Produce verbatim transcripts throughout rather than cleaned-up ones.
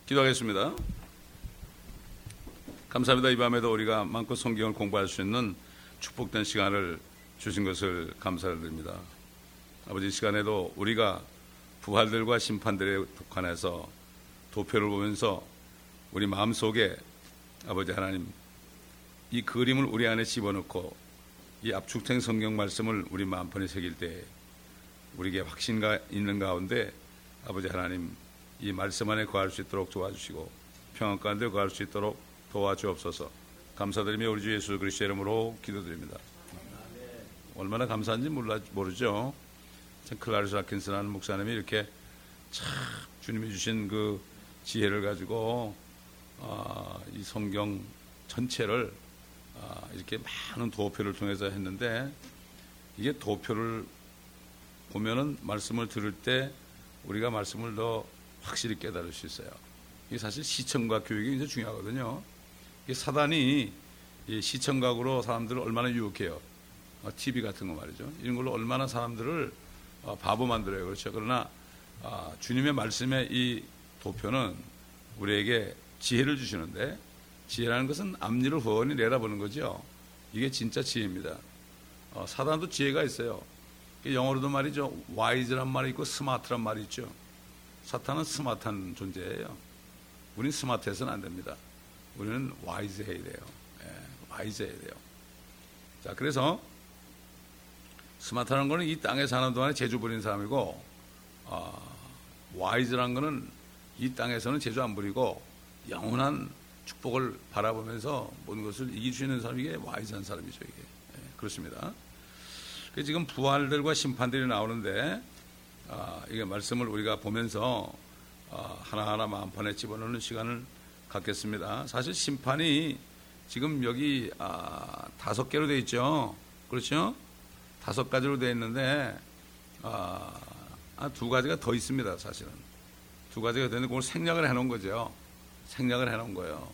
기도하겠습니다. 감사합니다. 이 밤에도 우리가 마음껏 성경을 공부할 수 있는 축복된 시간을 주신 것을 감사를 드립니다. 아버지, 이 시간에도 우리가 부활들과 심판들에 관해서 도표를 보면서 우리 마음속에 아버지 하나님 이 그림을 우리 안에 집어넣고 이 압축된 성경 말씀을 우리 마음판에 새길 때 우리에게 확신가 있는 가운데 아버지 하나님 이 말씀 안에 거할 수 있도록 도와주시고 평안 가운데 거할 수 있도록 도와주옵소서. 감사드리며 우리 주 예수 그리스도의 이름으로 기도드립니다. 얼마나 감사한지 몰라, 모르죠. 참 클라리스 아킨슨 하는 목사님이 이렇게 참 주님이 주신 그 지혜를 가지고 아, 이 성경 전체를 아, 이렇게 많은 도표를 통해서 했는데 이게 도표를 보면은 말씀을 들을 때 우리가 말씀을 더 확실히 깨달을 수 있어요. 이게 사실 시청각 교육이 굉장히 중요하거든요. 이게 사단이 이 시청각으로 사람들을 얼마나 유혹해요. 어, 티비 같은 거 말이죠. 이런 걸로 얼마나 사람들을 어, 바보 만들어요. 그렇죠. 그러나 어, 주님의 말씀의 이 도표는 우리에게 지혜를 주시는데 지혜라는 것은 앞니를 훤히 내다보는 거죠. 이게 진짜 지혜입니다. 어, 사단도 지혜가 있어요. 영어로도 말이죠. wise란 말이 있고 smart란 말이 있죠. 사탄은 스마트한 존재예요. 우리는 스마트해서는 안 됩니다. 우리는 wise 해야 돼요. 예, wise 해야 돼요. 자, 그래서 스마트한 거는 이 땅에 사는 동안에 재주 부리는 사람이고, 어, wise란 거는 이 땅에서는 재주 안 부리고 영원한 축복을 바라보면서 모든 것을 이길 수 있는 사람이 이게 wise한 사람이죠. 이게 예, 그렇습니다. 지금 부활들과 심판들이 나오는데 아, 이게 말씀을 우리가 보면서 아, 하나하나 마음판에 집어넣는 시간을 갖겠습니다. 사실 심판이 지금 여기 아, 다섯 개로 되어 있죠. 그렇죠? 다섯 가지로 되어 있는데 아, 두 가지가 더 있습니다. 사실은 두 가지가 되는데 그걸 생략을 해놓은 거죠. 생략을 해놓은 거예요.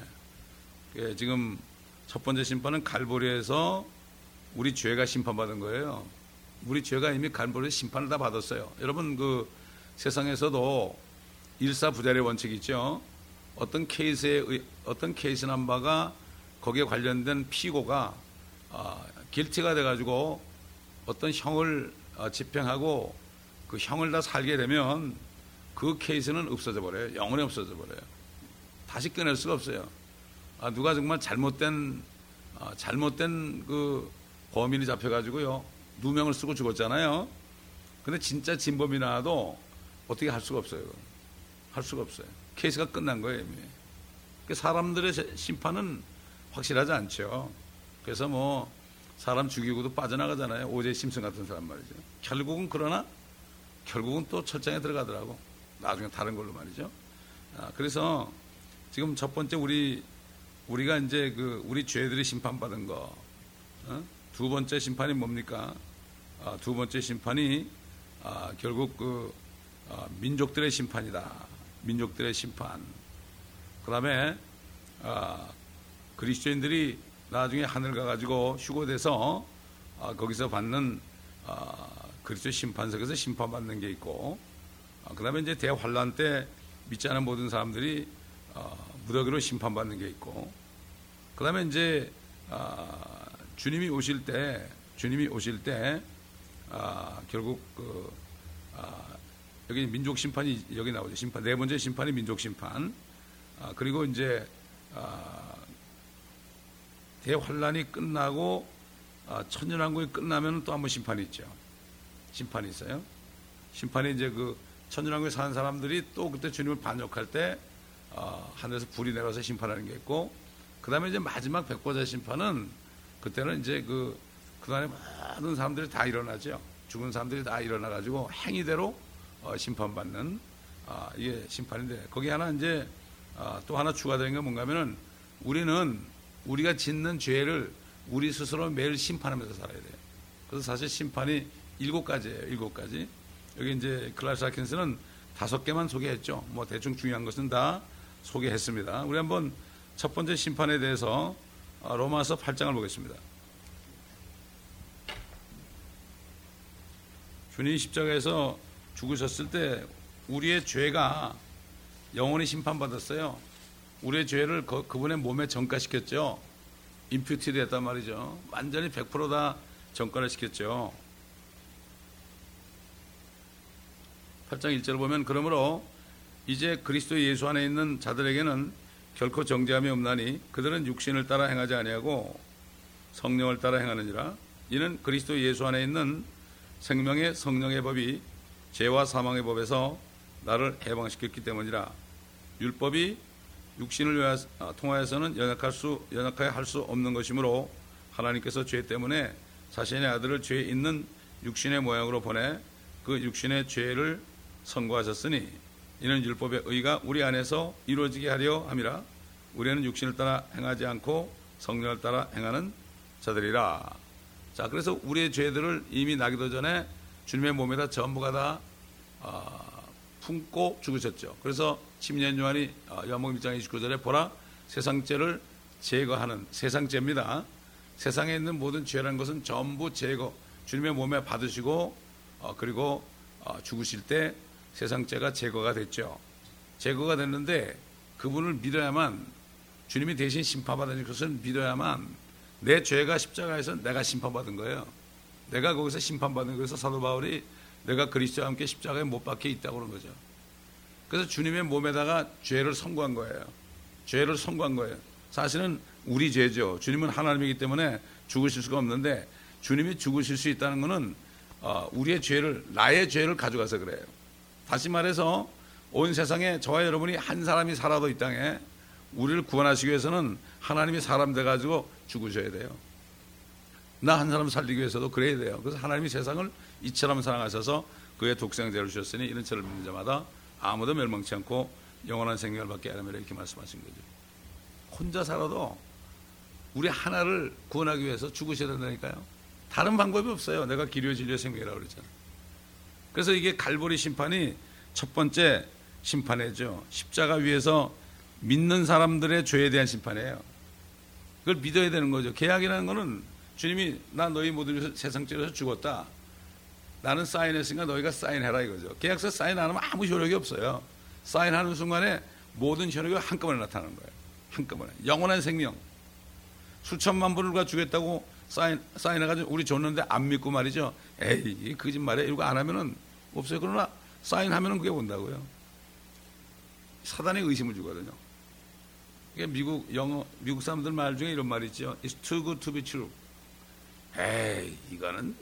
예. 지금 첫 번째 심판은 갈보리에서 우리 죄가 심판받은 거예요. 우리 죄가 이미 갈보리에 심판을 다 받았어요. 여러분, 그 세상에서도 일사부자의 원칙이 있죠. 어떤 케이스에 어떤 케이스 넘버가 거기에 관련된 피고가 어, 길티가 돼가지고 어떤 형을 어, 집행하고 그 형을 다 살게 되면 그 케이스는 없어져 버려요. 영원히 없어져 버려요. 다시 꺼낼 수가 없어요. 아, 누가 정말 잘못된 어, 잘못된 그 범인이 잡혀가지고요. 누명을 쓰고 죽었잖아요. 근데 진짜 진범이 나와도 어떻게 할 수가 없어요. 할 수가 없어요. 케이스가 끝난 거예요. 이미. 사람들의 심판은 확실하지 않죠. 그래서 뭐 사람 죽이고도 빠져나가잖아요. 오제이 심슨 같은 사람 말이죠. 결국은 그러나 결국은 또 철장에 들어가더라고. 나중에 다른 걸로 말이죠. 아, 그래서 지금 첫 번째 우리 우리가 이제 그 우리 죄들이 심판받은 거. 어? 두 번째 심판이 뭡니까? 아, 두 번째 심판이 아, 결국 그 아, 민족들의 심판이다. 민족들의 심판. 그 다음에 아, 그리스도인들이 나중에 하늘 가가지고 휴거돼서 아, 거기서 받는 아, 그리스도 심판석에서 심판받는 게 있고, 아, 그 다음에 이제 대환란 때 믿지 않은 모든 사람들이 아, 무더기로 심판받는 게 있고, 그 다음에 이제 아, 주님이 오실 때, 주님이 오실 때, 아, 결국, 그, 아, 여기 민족 심판이 여기 나오죠. 심판. 네 번째 심판이 민족 심판. 아, 그리고 이제, 아, 대환란이 끝나고, 아, 천년왕국이 끝나면 또 한 번 심판이 있죠. 심판이 있어요. 심판이 이제 그 천년왕국에 사는 사람들이 또 그때 주님을 반역할 때, 아, 하늘에서 불이 내려서 심판하는 게 있고, 그 다음에 이제 마지막 백보자 심판은 그때는 이제 그, 그 안에 모든 사람들이 다 일어나죠. 죽은 사람들이 다 일어나가지고 행위대로 어, 심판받는, 아, 이게 심판인데, 거기 하나 이제, 아, 또 하나 추가되는 게 뭔가 하면은 우리는 우리가 짓는 죄를 우리 스스로 매일 심판하면서 살아야 돼요. 그래서 사실 심판이 일곱 가지예요. 일곱 가지. 여기 이제 클라리스 아킨슨은 다섯 개만 소개했죠. 뭐 대충 중요한 것은 다 소개했습니다. 우리 한번 첫 번째 심판에 대해서 로마서 팔 장을 보겠습니다. 주님이 십자가에서 죽으셨을 때 우리의 죄가 영원히 심판받았어요. 우리의 죄를 그, 그분의 몸에 전가시켰죠. 임퓨티드 했단 말이죠. 완전히 백 퍼센트 다 전가를 시켰죠. 팔 장 일 절을 보면 그러므로 이제 그리스도 예수 안에 있는 자들에게는 결코 정죄함이 없나니 그들은 육신을 따라 행하지 아니하고 성령을 따라 행하느니라. 이는 그리스도 예수 안에 있는 생명의 성령의 법이 죄와 사망의 법에서 나를 해방시켰기 때문이라. 율법이 육신을 통하여서는 연약할 수, 연약하여 할 수 없는 것이므로 하나님께서 죄 때문에 자신의 아들을 죄 있는 육신의 모양으로 보내 그 육신의 죄를 선고하셨으니 이는 율법의 의가 우리 안에서 이루어지게 하려 함이라. 우리는 육신을 따라 행하지 않고 성령을 따라 행하는 자들이라. 자, 그래서 우리의 죄들을 이미 나기도 전에 주님의 몸에다 전부가 다 어, 품고 죽으셨죠. 그래서 침례 요한이 어, 요한복음 일 장 이십구 절에 보라 세상죄를 제거하는 세상죄입니다. 세상에 있는 모든 죄라는 것은 전부 제거, 주님의 몸에 받으시고 어, 그리고 어, 죽으실 때 세상죄가 제거가 됐죠. 제거가 됐는데 그분을 믿어야만, 주님이 대신 심판받은 것을 믿어야만 내 죄가 십자가에서 내가 심판받은 거예요. 내가 거기서 심판받은 거에서 사도 바울이 내가 그리스도와 함께 십자가에 못 박혀 있다고 그런 거죠. 그래서 주님의 몸에다가 죄를 선고한 거예요. 죄를 선고한 거예요. 사실은 우리 죄죠. 주님은 하나님이기 때문에 죽으실 수가 없는데 주님이 죽으실 수 있다는 것은 우리의 죄를, 나의 죄를 가져가서 그래요. 다시 말해서 온 세상에 저와 여러분이 한 사람이 살아도 이 땅에 우리를 구원하시기 위해서는 하나님이 사람 돼가지고 죽으셔야 돼요. 나 한 사람 살리기 위해서도 그래야 돼요. 그래서 하나님이 세상을 이처럼 사랑하셔서 그의 독생자를 주셨으니 이런 저를 믿는 자마다 아무도 멸망치 않고 영원한 생명을 받게 하려면 이렇게 말씀하신 거죠. 혼자 살아도 우리 하나를 구원하기 위해서 죽으셔야 된다니까요. 다른 방법이 없어요. 내가 길이요 진리요 생명이라고 그랬잖아요. 그래서 이게 갈보리 심판이 첫 번째 심판이죠. 십자가 위에서 믿는 사람들의 죄에 대한 심판이에요. 그걸 믿어야 되는 거죠. 계약이라는 거는 주님이 나 너희 모든 위해서 세상죄에서 죽었다. 나는 사인했으니까 너희가 사인해라 이거죠. 계약서 사인 안 하면 아무 효력이 없어요. 사인하는 순간에 모든 효력이 한꺼번에 나타나는 거예요. 한꺼번에. 영원한 생명. 수천만 불과 주겠다고 사인, 사인해가지고 우리 줬는데 안 믿고 말이죠. 에이, 이게 거짓말이야. 이러고 안 하면은 없어요. 그러나 사인하면은 그게 온다고요. 사단이 의심을 주거든요. 이게 미국 영어, 미국 사람들 말 중에 이런 말이 있죠. It's too good to be true. 에이, 이거는,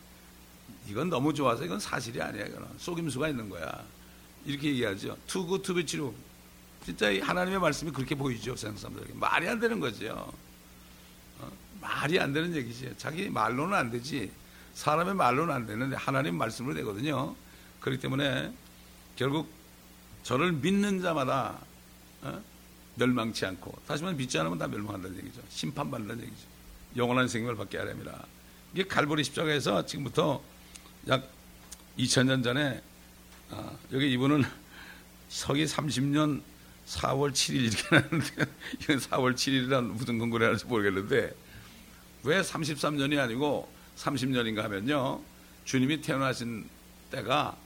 이건 너무 좋아서 이건 사실이 아니야. 이거는 속임수가 있는 거야. 이렇게 얘기하죠. Too good to be true. 진짜 이 하나님의 말씀이 그렇게 보이죠. 세상 사람들에게. 말이 안 되는 거죠. 어? 말이 안 되는 얘기지. 자기 말로는 안 되지. 사람의 말로는 안 되는데 하나님 말씀으로 되거든요. 그렇기 때문에 결국 저를 믿는 자마다 어? 멸망치 않고, 다시 말하면 믿지 않으면 다 멸망한다는 얘기죠. 심판받는다는 얘기죠. 영원한 생명을 받게 하렵니다. 이게 갈보리 십자가에서 지금부터 약 이천 년 전에 아, 여기 이분은 서기 삼십 년 사월 칠일 이렇게 나는데 이건 사월 칠일이란 무슨 근거를 하는지 모르겠는데 왜 삼십삼 년이 아니고 삼십 년인가 하면요, 주님이 태어나신 때가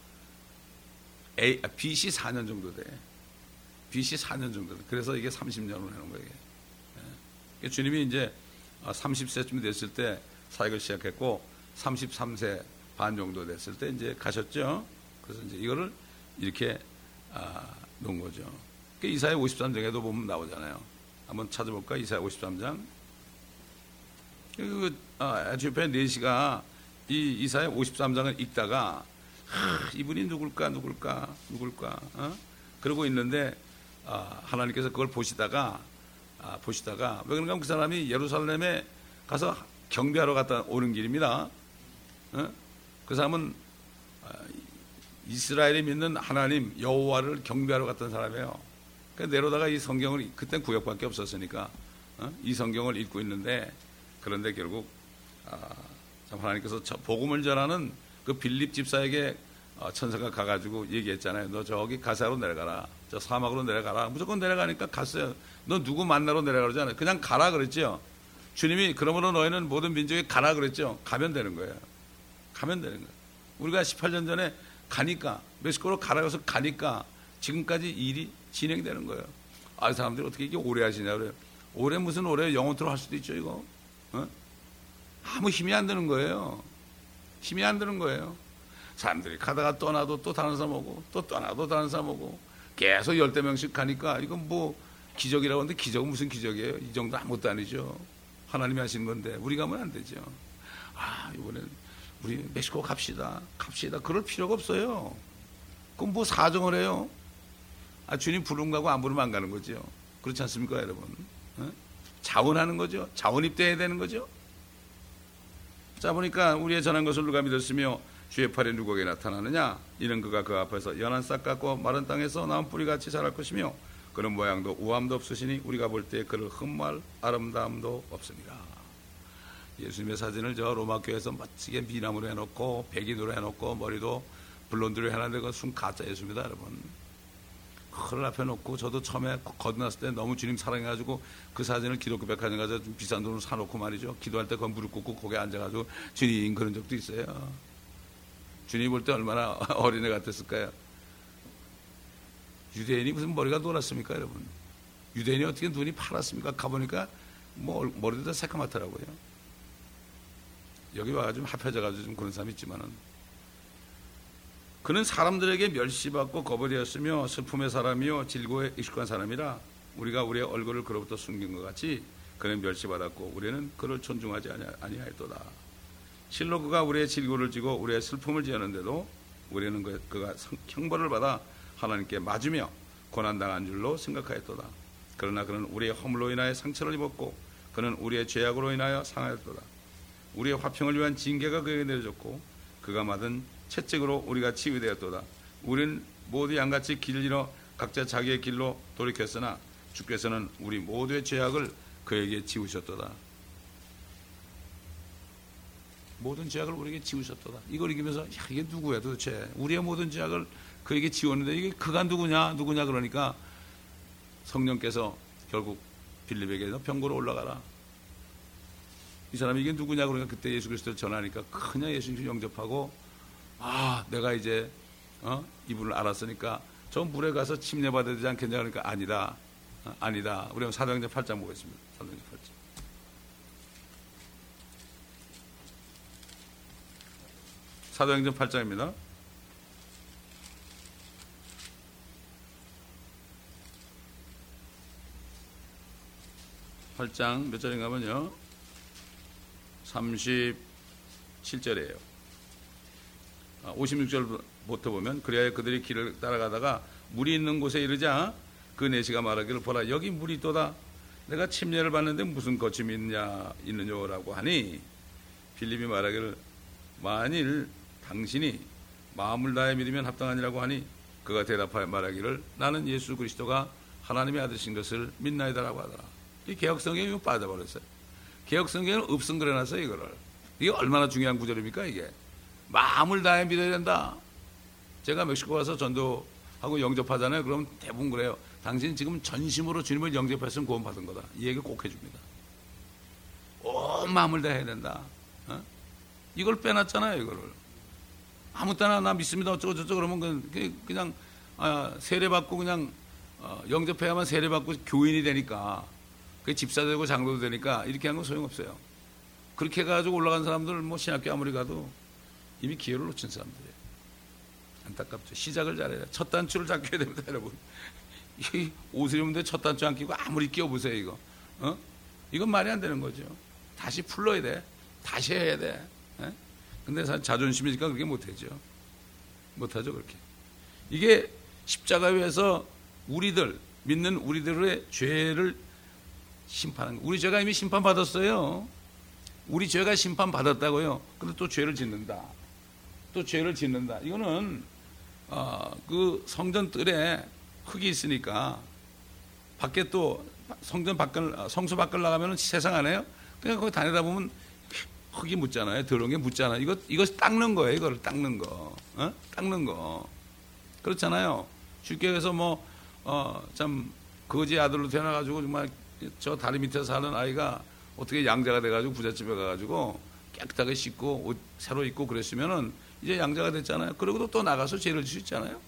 비씨 사 년 정도 돼. 비씨 사 년 정도 돼. 그래서 이게 삼십 년으로 해놓은 거예요. 예. 주님이 이제 삼십 세쯤 됐을 때 사역을 시작했고 삼십삼 세 반 정도 됐을 때 이제 가셨죠. 그래서 이제 이거를 이렇게 아, 놓은 거죠. 그러니까 이사야 오십삼 장에도 보면 나오잖아요. 한번 찾아볼까? 이사야 오십삼 장. 그 아, 에티오피아 네시가 이 이사야 오십삼 장을 읽다가 하, 이분이 누굴까 누굴까 누굴까 어? 그러고 있는데 아, 하나님께서 그걸 보시다가 아, 보시다가 왜 그런가 하면 그 사람이 예루살렘에 가서 경배하러 갔다 오는 길입니다. 어? 그 사람은 아, 이스라엘이 믿는 하나님 여호와를 경배하러 갔던 사람이에요. 그러니까 내려다가 이 성경을, 그땐 구역밖에 없었으니까 어? 이 성경을 읽고 있는데, 그런데 결국 아, 참 하나님께서 복음을 전하는 그 빌립 집사에게 어, 천사가 가가지고 얘기했잖아요. 너 저기 가사로 내려가라. 저 사막으로 내려가라. 무조건 내려가니까 갔어요. 너 누구 만나러 내려가지 않아요. 그냥 가라 그랬죠. 주님이 그러므로 너희는 모든 민족에 가라 그랬죠. 가면 되는 거예요. 가면 되는 거예요. 우리가 십팔 년 전에 가니까, 멕시코로 가라 해서 가니까 지금까지 일이 진행되는 거예요. 아, 사람들이 어떻게 이게 오래 하시냐 그래요. 오래 무슨 오래 영원토록 할 수도 있죠 이거. 어? 아무 힘이 안 드는 거예요. 힘이 안 드는 거예요. 사람들이 가다가 떠나도 또 다른 사람 오고 또 떠나도 다른 사람 오고 계속 열대 명씩 가니까 이건 뭐 기적이라고 하는데 기적은 무슨 기적이에요. 이 정도 아무것도 아니죠. 하나님이 하신 건데 우리가 하면 안 되죠. 아, 이번엔 우리 멕시코 갑시다 갑시다 그럴 필요가 없어요. 그럼 뭐 사정을 해요. 아, 주님 부르면 가고 안 부르면 안 가는 거죠. 그렇지 않습니까 여러분? 어? 자원하는 거죠. 자원 입대해야 되는 거죠. 자, 보니까 우리의 전한 것을 누가 믿었으며 주의 팔에 누구에게 나타나느냐. 이는 그가 그 앞에서 연한 싹 같고 마른 땅에서 나온 뿌리같이 자랄 것이며 그런 모양도 우함도 없으시니 우리가 볼 때 그를 흠말 아름다움도 없습니다. 예수님의 사진을 저 로마 교회에서 멋지게 미남으로 해놓고 백인으로 해놓고 머리도 블론드로 해놨는데 그건 순 가짜 예수입니다 여러분. 그걸 앞에 놓고 저도 처음에 거듭났을 때 너무 주님 사랑해가지고 그 사진을 기독교 백화점 가서 좀 비싼 돈으로 사놓고 말이죠. 기도할 때 그 무릎 꿇고 거기에 앉아가지고 주님 그런 적도 있어요. 주님 볼 때 얼마나 어린애 같았을까요? 유대인이 무슨 머리가 노랗습니까 여러분? 유대인이 어떻게 눈이 파랗습니까? 가보니까 뭐 머리도 다 새까맣더라고요. 여기 와가지고 합해져가지고 좀 그런 사람이 있지만은 그는 사람들에게 멸시받고 거부되었으며 슬픔의 사람이요 질고에 익숙한 사람이라 우리가 우리의 얼굴을 그로부터 숨긴 것 같이 그는 멸시받았고 우리는 그를 존중하지 아니하였도다. 실로 그가 우리의 질고를 지고 우리의 슬픔을 지었는데도 우리는 그가 형벌을 받아 하나님께 맞으며 고난당한 줄로 생각하였도다. 그러나 그는 우리의 허물로 인하여 상처를 입었고 그는 우리의 죄악으로 인하여 상하였도다. 우리의 화평을 위한 징계가 그에게 내려졌고 그가 받은 채찍으로 우리가 치유되었도다. 우리는 모두 양같이 길을 잃어 각자 자기의 길로 돌이켰으나 주께서는 우리 모두의 죄악을 그에게 지우셨도다. 모든 죄악을 우리에게 지우셨도다. 이걸 읽으면서 야, 이게 누구야 도대체. 우리의 모든 죄악을 그에게 지웠는데 이게 그가 누구냐 누구냐 그러니까 성령께서 결국 빌립에게 너 병고로 올라가라. 이 사람이 이게 누구냐 그러니까 그때 예수 그리스도를 전하니까 그냥 예수님 영접하고 아 내가 이제 어? 이분을 알았으니까 저 물에 가서 침례받아야 되지 않겠냐 그러니까 아니다. 어? 아니다. 우리 사도행전 팔 장 보겠습니다. 사도행전 팔 장. 사도행전 팔 장입니다. 팔 장 몇 절인가 하면요. 삼십칠 절이에요. 오십육 절부터 보면 그리하여 그들이 길을 따라가다가 물이 있는 곳에 이르자 그 내시가 말하기를 보라 여기 물이 있도다. 내가 침례를 받는데 무슨 거침이 있냐 있느냐라고 하니 빌립이 말하기를 만일 당신이 마음을 다해 믿으면 합당하니라고 하니 그가 대답하여 말하기를 나는 예수 그리스도가 하나님의 아들이신 것을 믿나이다라고 하더라. 이 개혁성경이 빠져버렸어요. 개혁성경은 없음 그려놨어요 이거를. 이게 얼마나 중요한 구절입니까 이게. 마음을 다해 믿어야 된다. 제가 멕시코 가서 전도하고 영접하잖아요. 그럼 대부분 그래요. 당신 지금 전심으로 주님을 영접했으면 구원받은 거다. 이 얘기를 꼭 해줍니다. 온 마음을 다해야 된다. 어? 이걸 빼놨잖아요 이거를. 아무 때나 나 믿습니다 어쩌고 저쩌고 그러면 그냥 아, 세례받고 그냥 어, 영접해야만 세례받고 교인이 되니까 그게 집사 되고 장로도 되니까 이렇게 하는 건 소용없어요. 그렇게 해가지고 올라간 사람들 뭐 신학교 아무리 가도 이미 기회를 놓친 사람들이에요. 안타깝죠. 시작을 잘해야 돼. 첫 단추를 잡혀야 됩니다 여러분. 이 옷을 입는데 첫 단추 안 끼고 아무리 끼워보세요 이거. 어? 이건 말이 안 되는 거죠. 다시 풀러야 돼. 다시 해야 돼. 에? 근데 자존심이니까 그렇게 못하죠. 못하죠 그렇게. 이게 십자가 위에서 우리들 믿는 우리들의 죄를 심판하는 거예요. 우리 죄가 이미 심판받았어요. 우리 죄가 심판받았다고요. 근데 또 죄를 짓는다. 또 죄를 짓는다. 이거는 어, 그 성전 뜰에 흙이 있으니까 밖에 또 성전 밖을 성수 밖을 나가면 세상 안 해요. 그냥 거기 다니다 보면 흙이 묻잖아요. 더러운 게 묻잖아요. 이거 이거 닦는 거예요. 이거를 닦는 거, 어? 닦는 거. 그렇잖아요. 쉽게 해서 뭐 어, 참 거지 아들로 태어나가지고 정말 저 다리 밑에 사는 아이가 어떻게 양자가 돼가지고 부잣집에 가가지고 깨끗하게 씻고 옷 새로 입고 그랬으면은 이제 양자가 됐잖아요. 그러고도 또 나가서 죄를 질 수 있잖아요.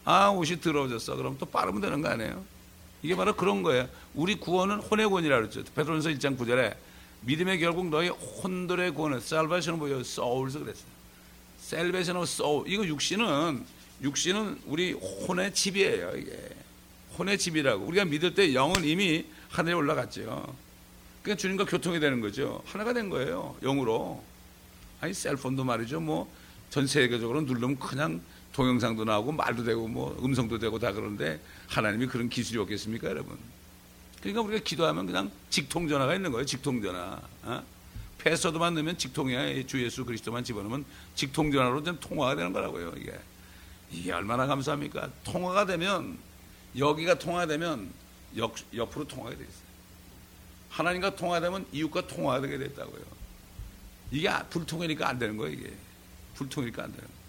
아, 옷이 더러워졌어. 그럼 또 빠르면 되는 거 아니에요? 이게 바로 그런 거예요. 우리 구원은 혼의 구원이라고 그랬죠. 베드로전서 일 장 구 절에 믿음의 결국 너희 혼들의 구원은 salvation of your souls 그랬어요. salvation of soul. 이거 육신은 육신은 우리 혼의 집이에요. 이게 혼의 집이라고. 우리가 믿을 때 영은 이미 하늘에 올라갔죠. 그러니까 주님과 교통이 되는 거죠. 하나가 된 거예요. 영으로. 아니 셀폰도 말이죠. 뭐 전 세계적으로 누르면 그냥 동영상도 나오고 말도 되고 뭐 음성도 되고 다 그러는데 하나님이 그런 기술이 없겠습니까, 여러분? 그러니까 우리가 기도하면 그냥 직통전화가 있는 거예요. 직통전화. 어? 패스워드만 넣으면 직통이야. 주 예수 그리스도만 집어넣으면 직통전화로 좀 통화가 되는 거라고요. 이게 이게 얼마나 감사합니까? 통화가 되면 여기가 통화되면 옆, 옆으로 통화가 돼 있어요. 하나님과 통화되면 이웃과 통화가 되게 됐다고요. 이게 불통이니까 안 되는 거예요. 이게 불통이니까 안 되는 거예요.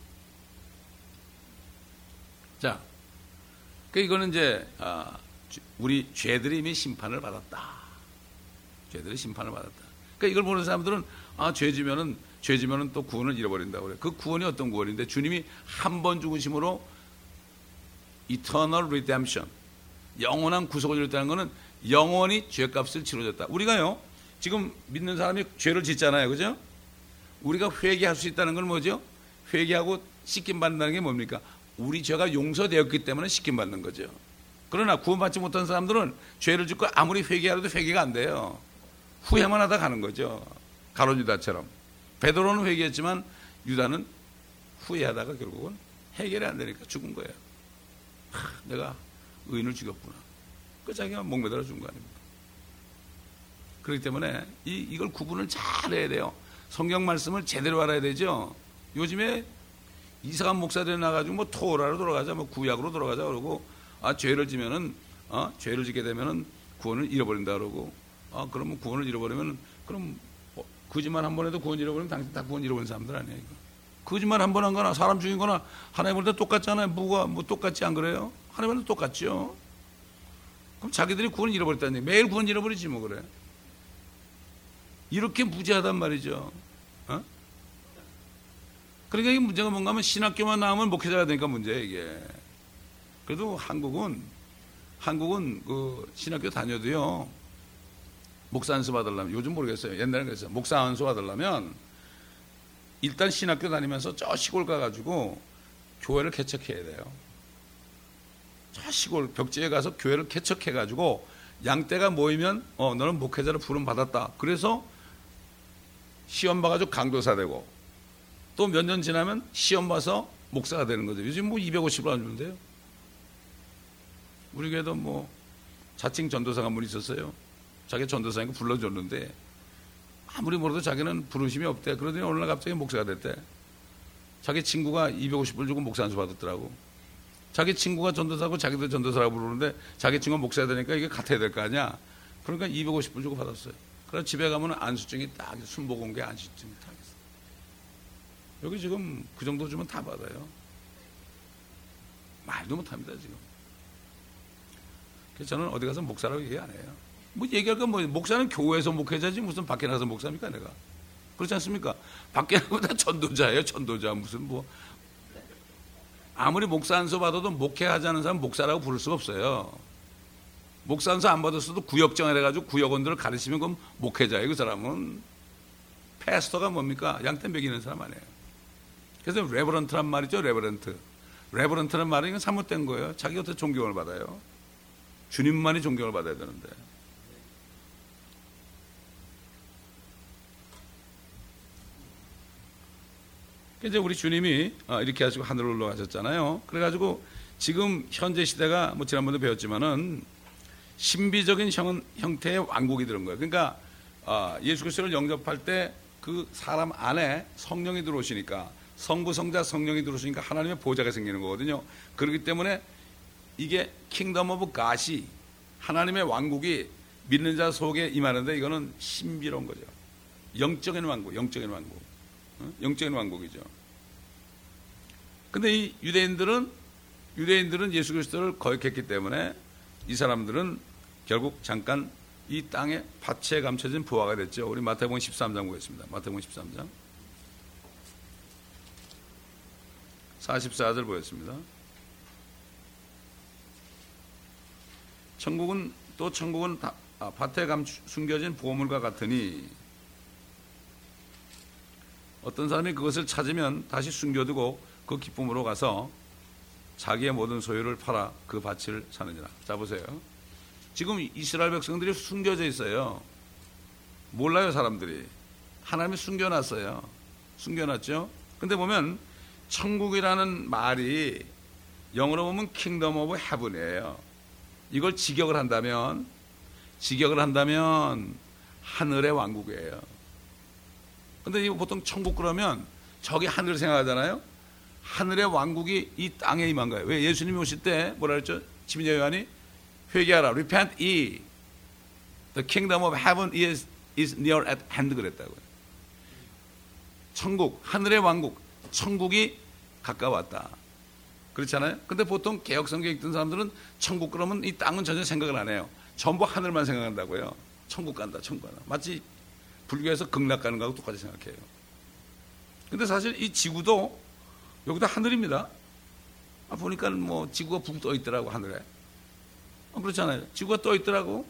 자, 그 이거는 이제 아, 우리 죄들이 이미 심판을 받았다. 죄들이 심판을 받았다. 그러니까 이걸 보는 사람들은 아, 죄 지면은 죄 지면은 또 구원을 잃어버린다고 그래. 그 구원이 어떤 구원인데 주님이 한 번 죽으심으로 eternal redemption, 영원한 구속을 이뤘다는 것은 영원히 죄값을 치러줬다. 우리가요 지금 믿는 사람이 죄를 짓잖아요, 그죠? 우리가 회개할 수 있다는 건 뭐죠? 회개하고 씻김 받는다는 게 뭡니까? 우리 죄가 용서되었기 때문에 씻김 받는 거죠. 그러나 구원받지 못한 사람들은 죄를 짓고 아무리 회개하려도 회개가 안 돼요. 후회만 하다 가는 거죠. 가룟 유다처럼. 베드로는 회개했지만 유다는 후회하다가 결국은 해결이 안 되니까 죽은 거예요. 하, 내가 의인을 죽였구나. 그 자기가 목매달아 준 거 아닙니까? 그렇기 때문에 이, 이걸 구분을 잘 해야 돼요. 성경 말씀을 제대로 알아야 되죠. 요즘에 이상한 목사들이 나가지고 뭐 토라로 돌아가자, 뭐 구약으로 돌아가자 그러고 아 죄를 지면은 어? 죄를 짓게 되면은 구원을 잃어버린다 그러고 아 그러면 구원을 잃어버리면 그럼 어, 거짓말 한 번 해도 구원 잃어버리면 당신 다 구원 잃어버린 사람들 아니에요. 이거. 거짓말 한 번 한 거나 사람 죽인 거나 하나님 볼 때 똑같잖아요. 뭐가 뭐 똑같지 안 그래요? 하나님 볼 때 똑같죠. 그럼 자기들이 구원 잃어버렸다는 얘기. 매일 구원 잃어버리지 뭐 그래. 이렇게 무지하단 말이죠. 어? 그러니까 이 문제가 뭔가 하면 신학교만 나오면 목회자가 되니까 문제예요, 이게. 그래도 한국은, 한국은 그 신학교 다녀도요, 목사 안수 받으려면, 요즘 모르겠어요. 옛날에 그랬어요. 목사 안수 받으려면, 일단 신학교 다니면서 저 시골 가가지고 교회를 개척해야 돼요. 저 시골 벽지에 가서 교회를 개척해가지고 양떼가 모이면, 어, 너는 목회자를 부름 받았다. 그래서 시험 봐가지고 강도사 되고, 또 몇 년 지나면 시험 봐서 목사가 되는 거죠. 요즘 뭐 이백오십을 안 주는데요. 우리 교회도 뭐 자칭 전도사가 한 분 있었어요. 자기 전도사니까 불러줬는데 아무리 몰라도 자기는 부르심이 없대. 그러더니 어느 날 갑자기 목사가 됐대. 자기 친구가 이백오십을 주고 목사 안수 받았더라고. 자기 친구가 전도사고 자기도 전도사라고 부르는데 자기 친구가 목사가 되니까 이게 같아야 될 거 아니야. 그러니까 이백오십을 주고 받았어요. 그래서 집에 가면 안수증이 딱 순복음교회 안수증이 딱 있어요. 여기 지금 그 정도 주면 다 받아요. 말도 못합니다 지금. 그래서 저는 어디 가서 목사라고 얘기 안 해요. 뭐 얘기할 건 뭐 목사는 교회에서 목회자지 무슨 밖에 나가서 목사입니까 내가. 그렇지 않습니까? 밖에 나가면 다 전도자예요. 전도자 무슨 뭐 아무리 목사 안수 받아도 목회하자는 사람 목사라고 부를 수가 없어요. 목사 안수 안 받았어도 구역정을 해가지고 구역원들을 가르치면 그건 목회자예요. 그 사람은. 패스터가 뭡니까? 양떼 먹이는 사람 아니에요. 그래서 레버런트란 말이죠. 레버런트. 레버런트란 말은 이건 잘못된 거예요. 자기가 어떻게 존경을 받아요? 주님만이 존경을 받아야 되는데. 이제 우리 주님이 이렇게 하시고 하늘로 올라가셨잖아요. 그래가지고 지금 현재 시대가 뭐 지난번에 배웠지만은 신비적인 형, 형태의 왕국이 들은 거예요. 그러니까 예수 그리스도를 영접할 때 그 사람 안에 성령이 들어오시니까 성부, 성자, 성령이 들어오시니까 하나님의 보좌가 생기는 거거든요. 그렇기 때문에 이게 킹덤 오브 갓이 하나님의 왕국이 믿는 자 속에 임하는데 이거는 신비로운 거죠. 영적인 왕국, 영적인 왕국. 어? 영적인 왕국이죠. 근데 이 유대인들은 유대인들은 예수 그리스도를 거역했기 때문에 이 사람들은 결국 잠깐 이 땅에 밭에 감춰진 부화가 됐죠. 우리 마태복음 십삼 장 보겠습니다. 마태복음 십삼 장 사십사 절 보겠습니다. 천국은 또 천국은 다, 아, 밭에 감 숨겨진 보물과 같으니 어떤 사람이 그것을 찾으면 다시 숨겨두고 그 기쁨으로 가서 자기의 모든 소유를 팔아 그 밭을 사느니라. 자 보세요. 지금 이스라엘 백성들이 숨겨져 있어요. 몰라요 사람들이. 하나님이 숨겨놨어요. 숨겨놨죠. 근데 보면 천국이라는 말이 영어로 보면 킹덤 오브 헤븐이에요. 이걸 직역을 한다면 직역을 한다면 하늘의 왕국이에요. 근데 이거 보통 천국 그러면 저기 하늘 생각하잖아요. 하늘의 왕국이 이 땅에 임한 거예요. 왜? 예수님이 오실 때 뭐라 그랬죠? 지민자 요한이 회개하라. Repent ye. The kingdom of heaven is, is near at hand 그랬다고요. 천국, 하늘의 왕국, 천국이 가까웠다. 그렇잖아요. 근데 보통 개혁성경 읽던 사람들은 천국 그러면 이 땅은 전혀 생각을 안 해요. 전부 하늘만 생각한다고요. 천국 간다, 천국 간다. 마치 불교에서 극락 가는 거하고 똑같이 생각해요. 근데 사실 이 지구도 여기다 하늘입니다. 아, 보니까 뭐 지구가 붕 떠 있더라고 하늘에. 아, 그렇잖아요. 지구가 떠 있더라고.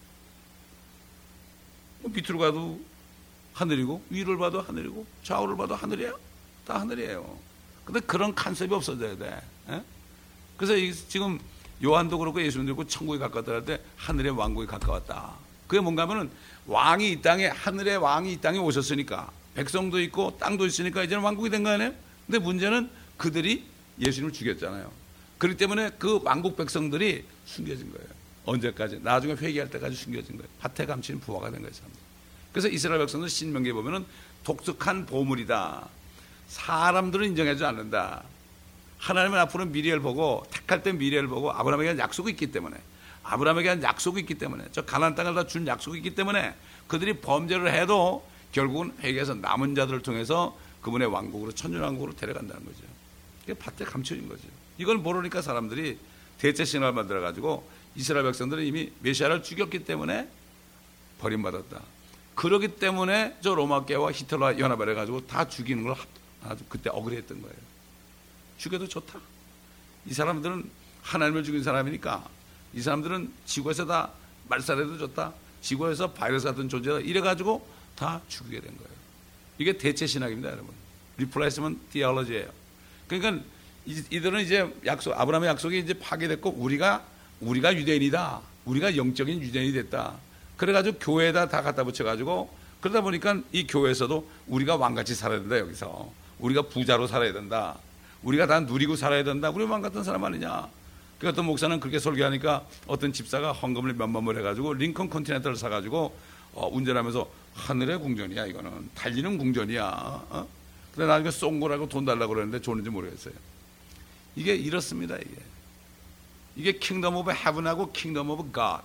뭐 밑으로 가도 하늘이고 위를 봐도 하늘이고 좌우를 봐도 하늘이야. 다 하늘이에요. 근데 그런 컨셉이 없어져야 돼. 에? 그래서 이, 지금 요한도 그렇고 예수님도 그렇고 천국에 가까웠다 할 때 하늘의 왕국이 가까웠다. 그게 뭔가 하면은 왕이 이 땅에 하늘의 왕이 이 땅에 오셨으니까 백성도 있고 땅도 있으니까 이제는 왕국이 된 거 아니에요? 근데 문제는 그들이 예수님을 죽였잖아요. 그렇기 때문에 그 왕국 백성들이 숨겨진 거예요. 언제까지? 나중에 회개할 때까지 숨겨진 거예요. 밭에 감추는 부화가 된 거예요. 그래서 이스라엘 백성들 신명기에 보면은 독특한 보물이다. 사람들은 인정하지 않는다. 하나님은 앞으로 미래를 보고 택할 때 미래를 보고 아브라함에게 한 약속이 있기 때문에 아브라함에게 한 약속이 있기 때문에 저 가나안 땅을 다 준 약속이 있기 때문에 그들이 범죄를 해도 결국은 회개해서 남은 자들을 통해서 그분의 왕국으로 천년왕국으로 데려간다는 거죠. 이게 밭에 감춰진 거죠. 이걸 모르니까 사람들이 대체 신화를 만들어가지고 이스라엘 백성들은 이미 메시아를 죽였기 때문에 버림받았다. 그러기 때문에 저 로마계와 히틀러와 연합을 해가지고 다 죽이는 걸 아주 그때 억울했던 거예요. 죽여도 좋다. 이 사람들은 하나님을 죽인 사람이니까 이 사람들은 지구에서 다 말살해도 좋다. 지구에서 바이러스 같은 존재다. 이래가지고 다 죽이게 된 거예요. 이게 대체 신학입니다, 여러분. 리플레이스먼트 디올로지예요. 그러니까 이들은 이제 약속, 아브라함의 약속이 이제 파괴됐고 우리가 우리가 유대인이다. 우리가 영적인 유대인이 됐다. 그래가지고 교회에다 다 갖다 붙여가지고 그러다 보니까 이 교회에서도 우리가 왕같이 살아야 된다. 여기서 우리가 부자로 살아야 된다. 우리가 다 누리고 살아야 된다. 우리 왕 같은 사람 아니냐. 그 어떤 목사는 그렇게 설교하니까 어떤 집사가 헌금을 몇만 불 해가지고 링컨 컨티넨탈을 사가지고 어, 운전하면서 하늘의 궁전이야 이거는 달리는 궁전이야. 어? 근데 나중에 쏜 거라고 돈 달라고 그러는데 줬는지 모르겠어요. 이게 이렇습니다. 이게 이게 킹덤 오브 헤븐하고 킹덤 오브 갓.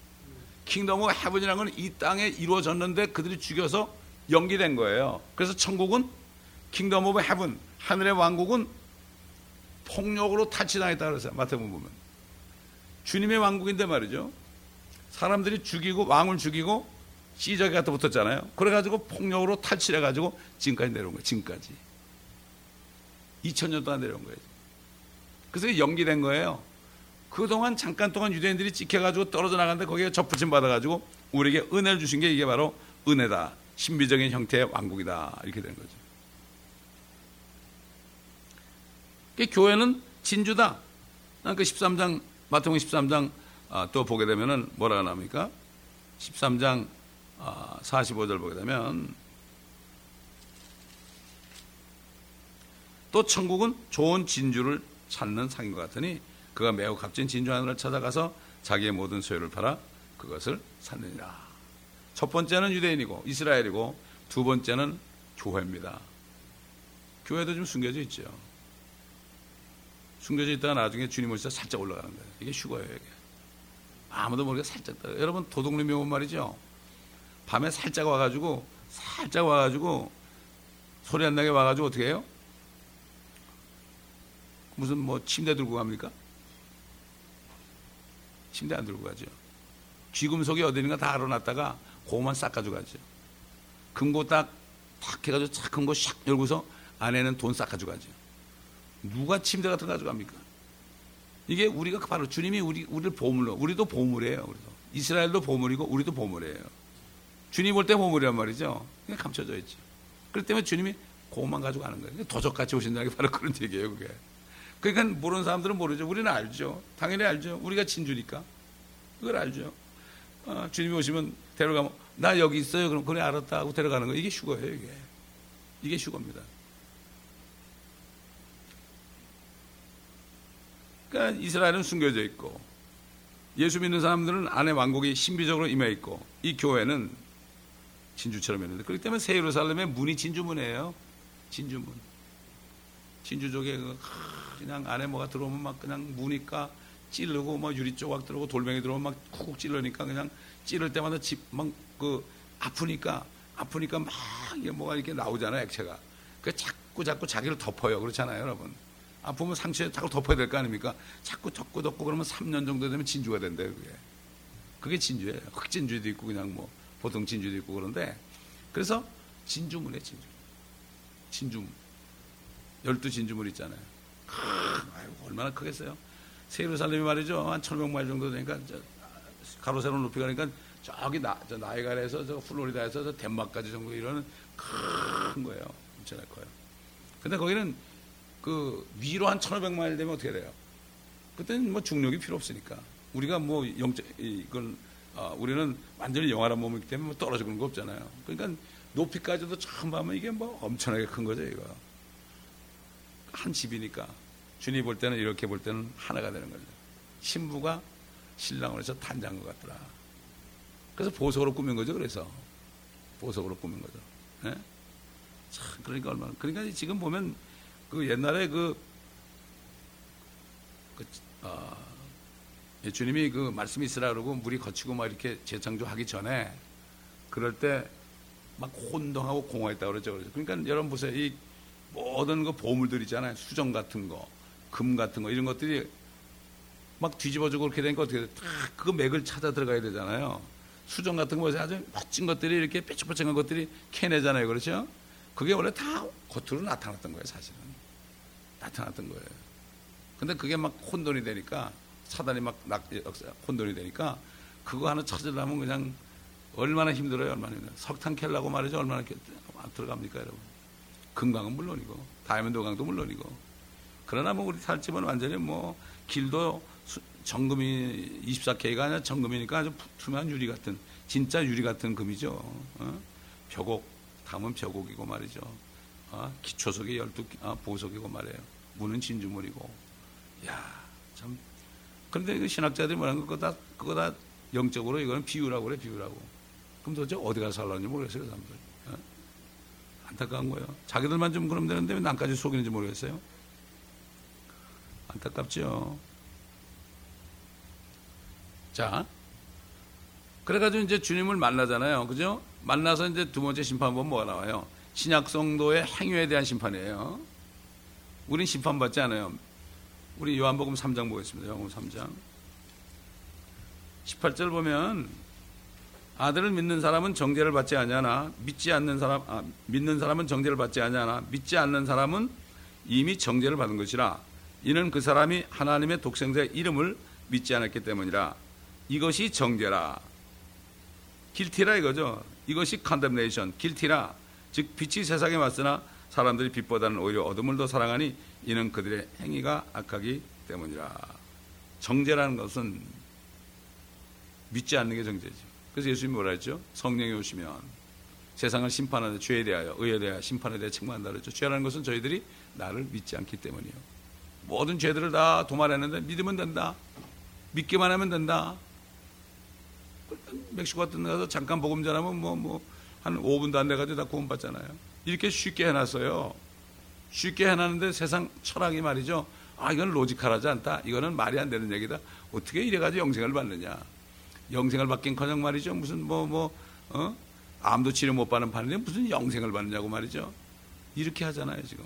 킹덤 오브 헤븐이라는 건 이 땅에 이루어졌는데 그들이 죽여서 연기된 거예요. 그래서 천국은 킹덤 오브 헤븐, 하늘의 왕국은 폭력으로 타치당했다 그랬어요. 마태복음 보면 주님의 왕국인데 말이죠. 사람들이 죽이고 왕을 죽이고 시저에 갖다 붙었잖아요. 그래가지고 폭력으로 탈취해가지고 지금까지 내려온 거예요. 지금까지 이천 년 동안 내려온 거예요. 그래서 연기된 거예요. 그동안 잠깐 동안 유대인들이 찍혀가지고 떨어져 나갔는데 거기에 접붙임 받아가지고 우리에게 은혜를 주신 게 이게 바로 은혜다. 신비적인 형태의 왕국이다. 이렇게 된 거죠. 교회는 진주다. 그 십삼 장 마태복음 십삼 장 아, 또 보게 되면은 뭐라고 나옵니까? 십삼 장 아, 사십오 절 보게 되면 또 천국은 좋은 진주를 찾는 상인 것 같으니 그가 매우 값진 진주 하나를 찾아가서 자기의 모든 소유를 팔아 그것을 샀느니라. 첫 번째는 유대인이고 이스라엘이고 두 번째는 교회입니다. 교회도 좀 숨겨져 있죠. 숨겨져 있다가 나중에 주님 오실 때 살짝 올라가는 거예요. 이게 휴거예요. 이게. 아무도 모르게 살짝 따라. 여러분 도둑놈이 오면 말이죠. 밤에 살짝 와가지고 살짝 와가지고 소리 안 나게 와가지고 어떻게 해요? 무슨 뭐 침대 들고 갑니까? 침대 안 들고 가죠. 귀금속이 어디 있는가 다 알아놨다가 그거만 싹 가져가죠. 금고 딱, 탁 해가지고 착 금고 샥 열고서 안에는 돈 싹 가져가죠. 누가 침대 같은 거 가져갑니까? 이게 우리가 바로 주님이 우리, 우리를 보물로, 우리도 보물이에요. 우리도. 이스라엘도 보물이고 우리도 보물이에요. 주님 볼 때 보물이란 말이죠. 그냥 감춰져 있지. 그렇기 때문에 주님이 그것만 가지고 가는 거예요. 도적같이 오신다는 게 바로 그런 얘기예요. 그게. 그러니까 모르는 사람들은 모르죠. 우리는 알죠. 당연히 알죠. 우리가 진주니까. 그걸 알죠. 아, 주님이 오시면 데려가면 나 여기 있어요. 그럼 그래 알았다 하고 데려가는 거. 이게 휴거예요. 이게. 이게 휴거입니다. 그러니까 이스라엘은 숨겨져 있고 예수 믿는 사람들은 안에 왕국이 신비적으로 임해 있고 이 교회는 진주처럼 있는데 그렇기 때문에 새 예루살렘의 문이 진주문이에요. 진주문. 진주족에 그냥 안에 뭐가 들어오면 막 그냥 무니까 찌르고 뭐 유리 조각 들어오고 돌멩이 들어오면 막 쿡쿡 찌르니까 그냥 찌를 때마다 집 막 그 아프니까 아프니까 막 이게 뭐가 이렇게 나오잖아요. 액체가. 그 자꾸 자꾸 자기를 덮어요. 그렇잖아요, 여러분. 아프면 상처에 자꾸 덮어야 될 거 아닙니까? 자꾸 덮고 덮고 그러면 삼 년 정도 되면 진주가 된대요. 그게. 그게 진주예요. 흑진주도 있고 그냥 뭐 보통 진주도 있고 그런데 그래서 진주문에 진주. 진주문. 열두 진주문 있잖아요. 아이고, 얼마나 크겠어요? 새 예루살렘이 말이죠. 한 천오백 마일 정도 되니까 가로 세로 높이 가니까 저기 나, 저 나이가라에서 저 플로리다에서 저 덴마크까지 정도 이러는 큰 거예요. 엄청날 거예요. 근데 거기는 그 위로 한 천오백 마일 되면 어떻게 돼요? 그때는 뭐 중력이 필요 없으니까. 우리가 뭐 영적, 이건, 아, 우리는 완전히 영화란 몸이기 때문에 뭐 떨어지는 거 없잖아요. 그러니까 높이까지도 처음 보면 이게 뭐 엄청나게 큰 거죠, 이거. 한 집이니까. 주님 볼 때는 이렇게 볼 때는 하나가 되는 거죠. 신부가 신랑을 해서 단장한 것 같더라. 그래서 보석으로 꾸민 거죠, 그래서. 보석으로 꾸민 거죠. 네? 참, 그러니까 얼마나. 그러니까 지금 보면 그 옛날에 그, 그 어, 주님이 그 말씀이 있으라 그러고 물이 거치고 막 이렇게 재창조하기 전에 그럴 때 막 혼동하고 공허했다고 그러죠. 그러니까 여러분 보세요. 이 모든 그 보물들 있잖아요. 수정 같은 거, 금 같은 거, 이런 것들이 막 뒤집어지고 그렇게 되니까 어떻게 돼? 다 그 맥을 찾아 들어가야 되잖아요. 수정 같은 거 아주 멋진 것들이 이렇게 뾰족뾰족한 것들이 캐내잖아요. 그렇죠? 그게 원래 다 겉으로 나타났던 거예요, 사실은. 나타났던 거예요. 근데 그게 막 혼돈이 되니까, 사단이 막 낙, 혼돈이 되니까, 그거 하나 찾으려면 그냥 얼마나 힘들어요, 얼마나 힘들어요. 석탄 캘라고 말이죠, 얼마나 들어갑니까, 여러분. 금강은 물론이고, 다이아몬드 강도 물론이고. 그러나 뭐 우리 살집은 완전히 뭐, 길도 수, 정금이 이십사 케이가 아니라 정금이니까 아주 투명한 유리 같은, 진짜 유리 같은 금이죠. 어? 벽옥, 다음은 벽옥이고 말이죠. 어? 기초석이 열두 아, 보석이고 말이에요. 문은 진주물이고. 야, 참. 그런데 그 신학자들이 뭐라는 거, 그거 다, 그거 다 영적으로 이거는 비유라고 그래, 비유라고. 그럼 도대체 어디 가서 살라는지 모르겠어요, 그 사람들. 어? 안타까운 거예요. 자기들만 좀 그러면 되는데 왜 남까지 속이는지 모르겠어요. 안타깝죠. 자, 그래가지고 이제 주님을 만나잖아요. 그죠? 만나서 이제 두 번째 심판은 뭐가 나와요? 신약 성도의 행위에 대한 심판이에요. 우린 심판받지 않아요. 우리 요한복음 삼 장 보겠습니다. 요한복음 삼 장. 십팔 절 보면 아들을 믿는 사람은 정죄를 받지 아니하나 믿지 않는 사람 아, 믿는 사람은 정죄를 받지 아니하나 믿지 않는 사람은 이미 정죄를 받은 것이라. 이는 그 사람이 하나님의 독생자의 이름을 믿지 않았기 때문이라. 이것이 정죄라. 길티라 이거죠. 이것이 condemnation, 길티라. 즉 빛이 세상에 왔으나 사람들이 빛보다는 오히려 어둠을 더 사랑하니 이는 그들의 행위가 악하기 때문이라. 정죄라는 것은 믿지 않는 게 정죄죠. 그래서 예수님이 뭐라 했죠? 성령이 오시면 세상을 심판하는 죄에 대하여 의에 대하여 심판에 대해 책망한다 그랬죠. 죄라는 것은 저희들이 나를 믿지 않기 때문이에요. 모든 죄들을 다 도말했는데 믿으면 된다. 믿기만 하면 된다. 멕시코 같은 데 가서 잠깐 복음 전하면 뭐, 뭐, 한 오 분도 안 돼가지고 다 구원받잖아요. 이렇게 쉽게 해놨어요. 쉽게 해놨는데 세상 철학이 말이죠. 아, 이건 로지컬하지 않다. 이거는 말이 안 되는 얘기다. 어떻게 이래가지고 영생을 받느냐. 영생을 받긴 커녕 말이죠. 무슨 뭐, 뭐, 어? 암도 치료 못 받는 판인데 무슨 영생을 받느냐고 말이죠. 이렇게 하잖아요, 지금.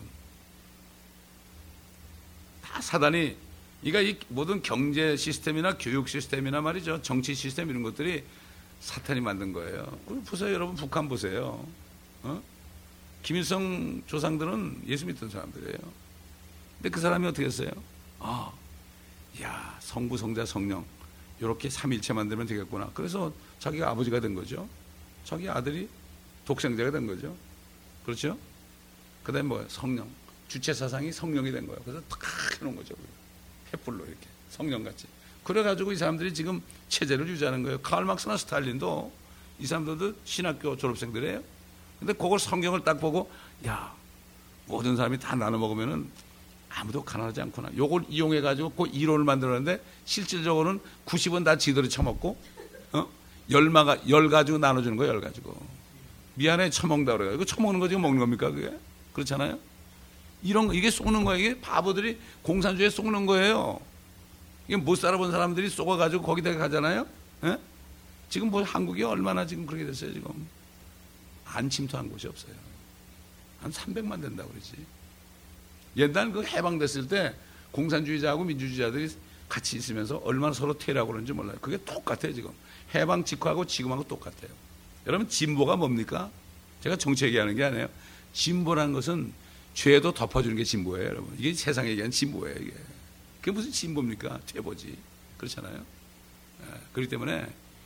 다 사단이, 그러니까 이 모든 경제 시스템이나 교육 시스템이나 말이죠. 정치 시스템 이런 것들이 사탄이 만든 거예요. 보세요, 여러분. 북한 보세요. 어? 김일성 조상들은 예수 믿던 사람들이에요. 근데 그 사람이 어떻게 했어요? 아, 야, 성부, 성자, 성령 이렇게 삼일체만 되면 되겠구나. 그래서 자기가 아버지가 된 거죠. 자기 아들이 독생자가 된 거죠. 그렇죠? 그 다음에 뭐 성령, 주체 사상이 성령이 된 거예요. 그래서 탁 해놓은 거죠. 횃불로 이렇게 성령같이. 그래가지고 이 사람들이 지금 체제를 유지하는 거예요. 카를 막스나 스탈린도 이 사람들도 신학교 졸업생들이에요. 근데 그걸 성경을 딱 보고 야, 모든 사람이 다 나눠 먹으면은 아무도 가난하지 않구나. 요걸 이용해가지고 그 이론을 만들었는데 실질적으로는 구십은 다 지들이 처먹고, 어? 열마가, 열 가지고 나눠주는 거예요, 열 가지고. 미안해, 처먹는다 그래가지고. 처먹는 거 지금 먹는 겁니까, 그게? 그렇잖아요? 이런 거, 이게 쏘는 거예요. 이게 바보들이 공산주의에 쏘는 거예요. 이게 못 살아본 사람들이 쏘아가지고 거기다 가잖아요? 예? 지금 뭐 한국이 얼마나 지금 그렇게 됐어요, 지금. 안 침투한 곳이 없어요. 한 삼백만 된다고 그러지. 옛날 그 해방됐을 때 공산주의자하고 민주주의자들이 같이 있으면서 얼마나 서로 퇴라고 그러는지 몰라요. 그게 똑같아요, 지금. 해방 직후하고 지금하고 똑같아요. 여러분, 진보가 뭡니까? 제가 정치 얘기하는 게 아니에요. 진보라는 것은 죄도 덮어주는 게 진보예요, 여러분. 이게 세상에 얘기하는 진보예요, 이게. 그게 무슨 진보입니까? 퇴보지. 그렇잖아요. 예, 그렇기 때문에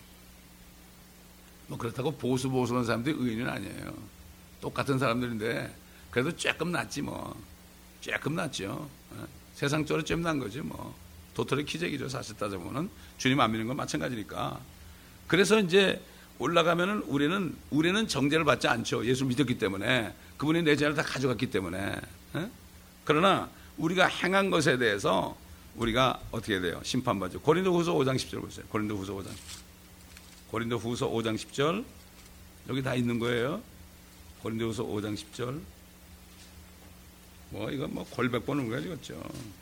뭐 그렇다고 보수 보수한 사람들이 의인은 아니에요. 똑같은 사람들인데 그래도 조금 낫지 뭐. 조금 낫죠. 예, 세상적으로 좀 난 거지 뭐. 도토리 키재기죠. 사실 따져보면 주님 안 믿는 건 마찬가지니까. 그래서 이제 올라가면은 우리는 우리는 정죄를 받지 않죠. 예수 믿었기 때문에. 그분이 내 죄를 다 가져갔기 때문에. 예? 그러나 우리가 행한 것에 대해서 우리가 어떻게 돼요? 심판받죠. 고린도후서 오 장 십 절 보세요. 고린도후서 오 장 십 절. 고린도후서 오 장 십 절. 여기 다 있는 거예요. 고린도후서 오 장 십 절. 뭐 이거 뭐 골백 번 읽어야겠죠.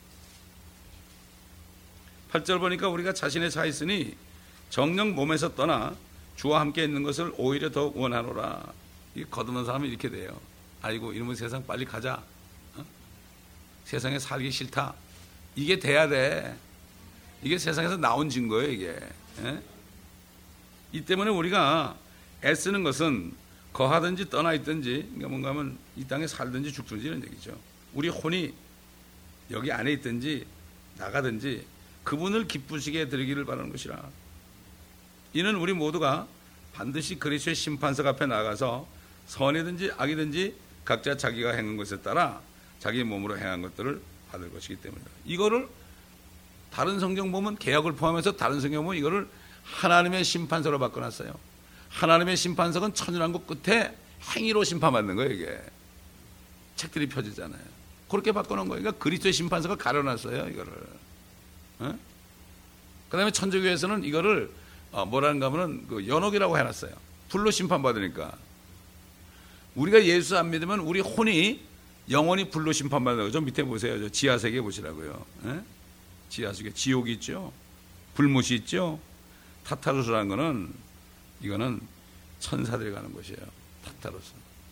팔 절 보니까 우리가 자신의 차 있으니 정녕 몸에서 떠나 주와 함께 있는 것을 오히려 더 원하노라. 이 거듭난 사람은 이렇게 돼요. 아이고 이놈의 세상 빨리 가자. 어? 세상에 살기 싫다. 이게 돼야 돼. 이게 세상에서 나온 증거예요, 이게. 예? 이 때문에 우리가 애쓰는 것은 거하든지 떠나 있든지, 그러니까 뭔가 하면 이 땅에 살든지 죽든지 이런 얘기죠. 우리 혼이 여기 안에 있든지 나가든지 그분을 기쁘시게 해드리기를 바라는 것이라. 이는 우리 모두가 반드시 그리스도의 심판석 앞에 나가서 선이든지 악이든지 각자 자기가 행한 것에 따라 자기 몸으로 행한 것들을 받을 것이기 때문이다. 이거를 다른 성경 보면 개혁을 포함해서 다른 성경 보면 이거를 하나님의 심판석으로 바꿔놨어요. 하나님의 심판석은 천연왕국 끝에 행위로 심판받는 거예요. 이게 책들이 펴지잖아요. 그렇게 바꿔놓은 거예요. 그러니까 그리스도의 심판석을 가려놨어요. 이거를. 어? 그 다음에 천주교에서는 이거를 어, 뭐라는가 하면 그 연옥이라고 해놨어요. 불로 심판받으니까. 우리가 예수 안 믿으면 우리 혼이 영원히 불로 심판받는 거죠. 밑에 보세요. 저 지하세계 보시라고요. 에? 지하세계 지옥이 있죠. 불못이 있죠. 타타루스라는 거는 이거는 천사들이 가는 곳이에요. 타타루스.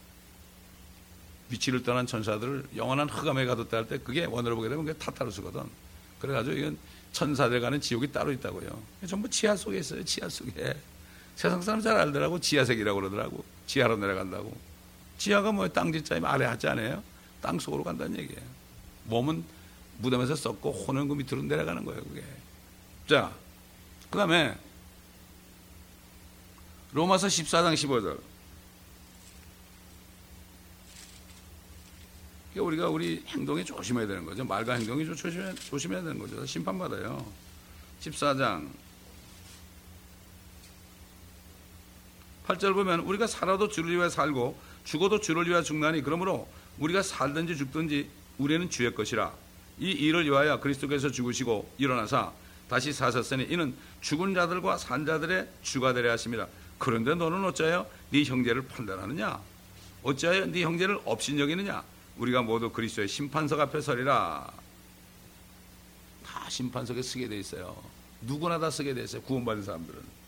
위치를 떠난 천사들을 영원한 흑암에 가뒀다 할 때 그게 원어로 보게 되면 그게 타타루스거든. 그래가지고 이건 천사들 가는 지옥이 따로 있다고요. 전부 지하 속에 있어요. 지하 속에. 세상 사람 잘 알더라고. 지하세계라고 그러더라고. 지하로 내려간다고. 지하가 뭐예요? 땅 지자면 아래 하지 않아요? 땅 속으로 간다는 얘기예요. 몸은 무덤에서 썩고 혼은 그 밑으로 내려가는 거예요. 그게. 자, 그 다음에 로마서 십사 장 십오 절. 그러니까 우리가 우리 행동에 조심해야 되는 거죠. 말과 행동이 조심해야, 조심해야 되는 거죠. 심판받아요. 십사 장 팔 절 보면 우리가 살아도 주를 위하여 살고 죽어도 주를 위하여 죽나니 그러므로 우리가 살든지 죽든지 우리는 주의 것이라. 이 일을 위하여 그리스도께서 죽으시고 일어나사 다시 사셨으니 이는 죽은 자들과 산 자들의 주가 되려 하심이라. 그런데 너는 어찌하여 네 형제를 판단하느냐? 어찌하여 네 형제를 업신여기느냐? 우리가 모두 그리스도의 심판석 앞에 서리라. 다 심판석에 서게 돼 있어요. 누구나 다 서게 돼 있어요. 구원받은 사람들은.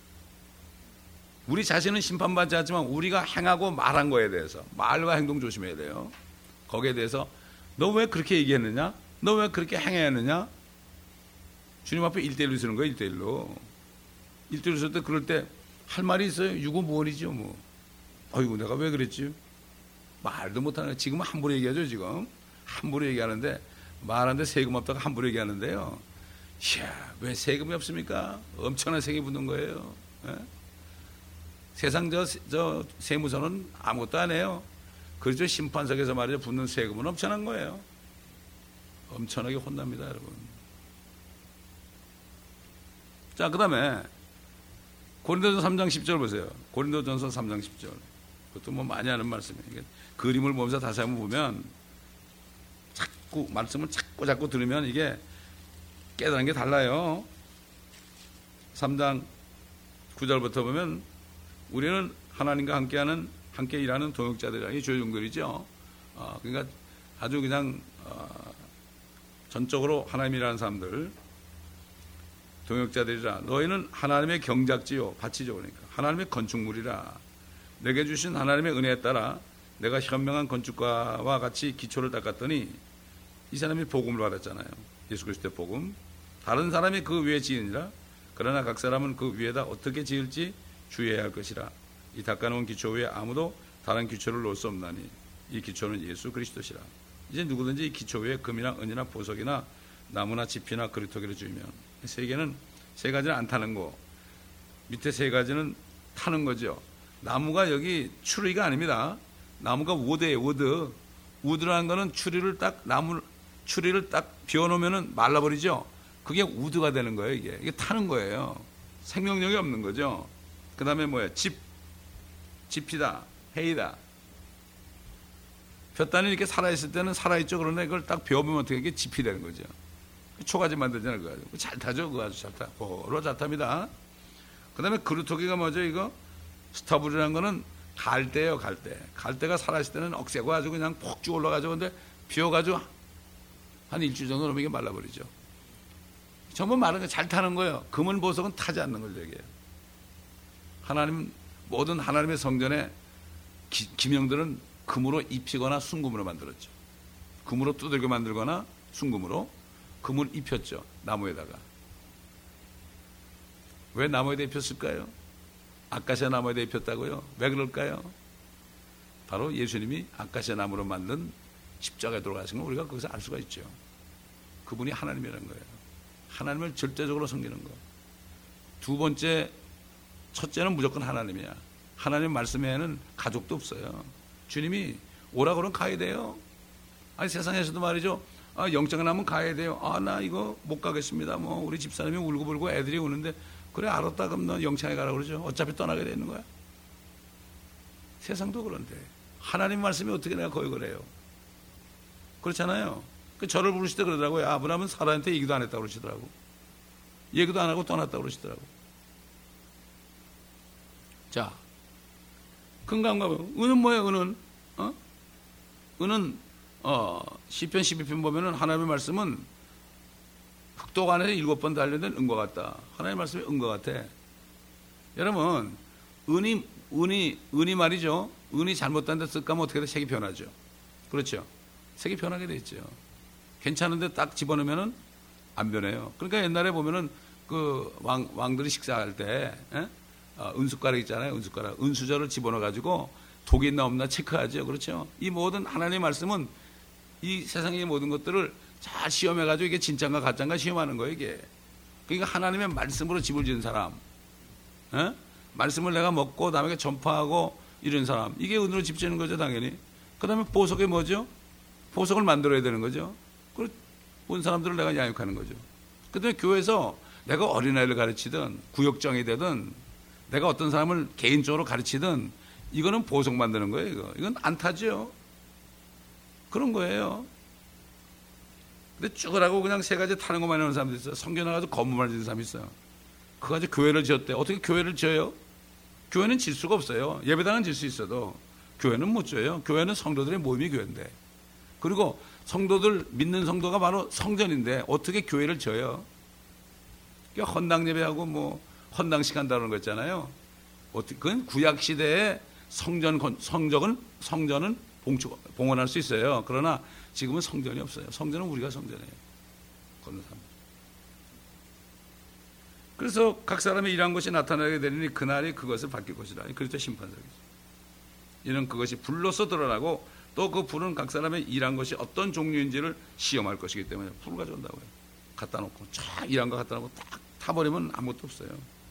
우리 자신은 심판받지 않지만 우리가 행하고 말한 거에 대해서 말과 행동 조심해야 돼요. 거기에 대해서 너 왜 그렇게 얘기했느냐? 너 왜 그렇게 행해야 했느냐? 주님 앞에 일대일로 쓰는 거예요. 일대일로. 일대일로 쓸 때 그럴 때 할 말이 있어요. 유구무원이죠. 뭐. 아이고 내가 왜 그랬지? 말도 못하는 거예요. 지금은 함부로 얘기하죠. 지금 함부로 얘기하는데 말하는데 세금 없다가 함부로 얘기하는데요. 이야, 왜 세금이 없습니까? 엄청난 세금이 붙는 거예요. 예? 세상 저, 저 세무서는 아무것도 안 해요. 그렇죠. 심판석에서 말이죠. 붙는 세금은 엄청난 거예요. 엄청나게 혼납니다, 여러분. 자, 그 다음에 고린도전서 삼 장 십 절 보세요. 고린도전서 삼 장 십 절. 그것도 뭐 많이 하는 말씀이에요. 그림을 보면서 다시 한번 보면 자꾸 말씀을 자꾸 자꾸 들으면 이게 깨달은 게 달라요. 삼 장 구 절부터 보면 우리는 하나님과 함께하는 함께 일하는 동역자들이라, 이 조용들이죠. 어, 그러니까 아주 그냥 어, 전적으로 하나님이라는 사람들, 동역자들이라. 너희는 하나님의 경작지요, 밭이죠. 그러니까 하나님의 건축물이라. 내게 주신 하나님의 은혜에 따라 내가 현명한 건축가와 같이 기초를 닦았더니, 이 사람이 복음을 받았잖아요. 예수 그리스도의 복음. 다른 사람이 그 위에 지으니라. 그러나 각 사람은 그 위에다 어떻게 지을지 주의해야 할 것이라. 이 닦아놓은 기초 위에 아무도 다른 기초를 놓을 수 없나니 이 기초는 예수 그리스도시라. 이제 누구든지 이 기초 위에 금이나 은이나 보석이나 나무나 지피나 그리토기를 주면, 세 개는 세 가지는 안 타는 거, 밑에 세 가지는 타는 거죠. 나무가 여기 추리가 아닙니다. 나무가 우드예요. 우드. 우드라는 거는 추리를 딱 나무 추리를 딱 비워놓으면은 말라버리죠. 그게 우드가 되는 거예요. 이게 이게 타는 거예요. 생명력이 없는 거죠. 그 다음에 뭐야? 집, 집이다, 해이다. 볕단이 이렇게 살아있을 때는 살아있죠. 그러나 이걸 딱 비워보면 어떻게 이게 집이 되는 거죠. 초가지 만들잖아요. 그거 가지고. 잘 타죠. 그거 아주 잘 타. 고로 잘 탑니다. 그 다음에 그루터기가 뭐죠? 이거 스타블이라는 거는 갈대예요. 갈대. 갈대가 살아있을 때는 억세고 아주 그냥 폭죽 올라가지고, 근데 비워가지고 한 일주일 정도 넘으면 이게 말라버리죠. 전부 마른 거 잘 타는 거예요. 금은 보석은 타지 않는 걸 얘기해요. 하나님, 모든 하나님의 성전에 기, 기명들은 금으로 입히거나 순금으로 만들었죠. 금으로 두들겨 만들거나 순금으로 금을 입혔죠. 나무에다가. 왜 나무에다 입혔을까요? 아카시아 나무에다 입혔다고요? 왜 그럴까요? 바로 예수님이 아카시아 나무로 만든 십자가에 돌아가신 걸 우리가 거기서 알 수가 있죠. 그분이 하나님이라는 거예요. 하나님을 절대적으로 섬기는 거. 두 번째, 첫째는 무조건 하나님이야. 하나님 말씀에는 가족도 없어요. 주님이 오라 그러면 가야 돼요. 아니 세상에서도 말이죠. 아, 영장을 하면 가야 돼요. 아, 나 이거 못 가겠습니다. 뭐 우리 집사람이 울고불고 애들이 우는데, 그래 알았다 그럼 너 영창에 가라 그러죠. 어차피 떠나게 되는 거야. 세상도 그런데 하나님 말씀이 어떻게 내가 거역을 해요? 그렇잖아요. 그 저를 부르실 때 그러더라고요. 아브라함은 사라한테 얘기도 안 했다고 그러시더라고. 얘기도 안 하고 떠났다고 그러시더라고. 자, 건강과 은은 뭐예요? 은은 어? 은은 어, 시편 십이 편 보면은 하나님의 말씀은 흑독 안에 일곱 번 단련된 은과 같다. 하나님의 말씀이 은과 같아. 여러분, 은이 은이 은이 말이죠. 은이 잘못된 데 쓸까면 어떻게 돼? 색이 변하죠. 그렇죠? 색이 변하게 돼 있죠. 괜찮은데 딱 집어넣으면은 안 변해요. 그러니까 옛날에 보면은 그 왕, 왕들이 식사할 때 에? 어, 은숟가락 있잖아요. 은숟가락. 은수저를 집어넣어가지고 독이 있나 없나 체크하죠. 그렇죠? 이 모든 하나님의 말씀은 이 세상의 모든 것들을 잘 시험해가지고 이게 진짜인가 가짜인가 시험하는 거예요. 이게. 그러니까 하나님의 말씀으로 집을 지은 사람, 에? 말씀을 내가 먹고 남에게 전파하고 이런 사람, 이게 은으로 집 지는 거죠. 당연히. 그 다음에 보석이 뭐죠? 보석을 만들어야 되는 거죠. 본 사람들을 내가 양육하는 거죠. 그 다음에 교회에서 내가 어린아이를 가르치든 구역장이 되든 내가 어떤 사람을 개인적으로 가르치든 이거는 보석 만드는 거예요. 이거. 이건 안 타죠. 그런 거예요. 근데 쭈그라고 그냥 세 가지 타는 것만 하는 사람도 있어요. 성경 나가서 건물만 지는 사람이 있어요. 그거 가지고 교회를 지었대. 어떻게 교회를 지어요? 교회는 질 수가 없어요. 예배당은 질 수 있어도 교회는 못 지어요. 교회는 성도들의 모임이 교회인데. 그리고 성도들, 믿는 성도가 바로 성전인데 어떻게 교회를 지어요? 그러니까 헌당 예배하고 뭐 헌당식 한다는 거 있잖아요. 어떻게, 그건 구약시대에 성전, 성전은, 성전은 봉축, 봉헌할 수 있어요. 그러나 지금은 성전이 없어요. 성전은 우리가 성전이에요. 걷는 사람. 그래서 각 사람이 일한 것이 나타나게 되니 그날이 그것을 바뀔 것이다. 그리스도 심판석이죠. 이는 그것이 불로서 드러나고 또 그 불은 각 사람의 일한 것이 어떤 종류인지를 시험할 것이기 때문에 불을 가져온다고요. 갖다 놓고 쫙 일한 거 갖다 놓고 딱 타버리면 아무것도 없어요.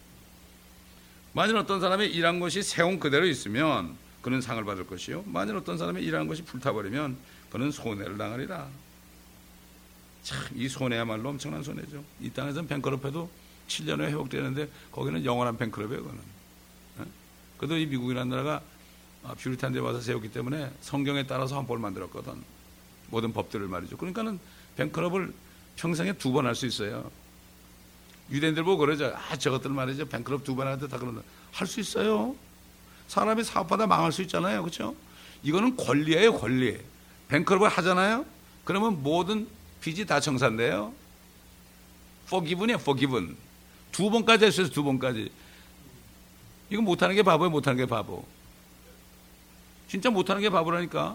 만일 어떤 사람이 일한 것이 세운 그대로 있으면 그는 상을 받을 것이요, 만일 어떤 사람이 일한 것이 불타버리면 그는 손해를 당하리라. 참, 이 손해야말로 엄청난 손해죠. 이 땅에서는 뱅크럽해도 칠 년 후에 회복되는데 거기는 영원한 뱅크럽이에요. 그거는. 그래도 이 미국이라는 나라가 퓨리탄들이 와서 세웠기 때문에 성경에 따라서 헌법을 만들었거든. 모든 법들을 말이죠. 그러니까는 뱅크럽을 평생에 두 번 할 수 있어요. 유대인들 보고 그러죠. 아, 저것들 말이죠. 뱅크럽 두 번 하는데 다 그런다. 할 수 있어요. 사람이 사업하다 망할 수 있잖아요. 그렇죠? 이거는 권리예요, 권리. 뱅크럽을 하잖아요. 그러면 모든 빚이 다 청산돼요. forgiven이에요, forgiven. 두 번까지 할 수 있어요, 두 번까지. 이거 못하는 게 바보예요, 못하는 게 바보. 진짜 못하는 게 바보라니까.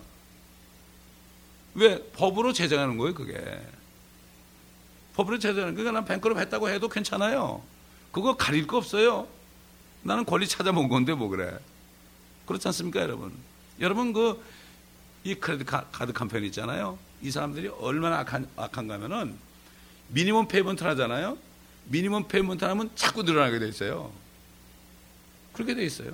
왜? 법으로 제정하는 거예요, 그게. 법으로 제정하는 거예요. 그러니까 난 뱅크럽 했다고 해도 괜찮아요. 그거 가릴 거 없어요. 나는 권리 찾아본 건데 뭐 그래. 그렇지 않습니까, 여러분? 여러분, 그, 이 크레딧 카드 컴퍼니 있잖아요. 이 사람들이 얼마나 악한, 악한가 하면은 미니멈 페이먼트를 하잖아요. 미니멈 페이먼트를 하면 자꾸 늘어나게 돼 있어요. 그렇게 돼 있어요.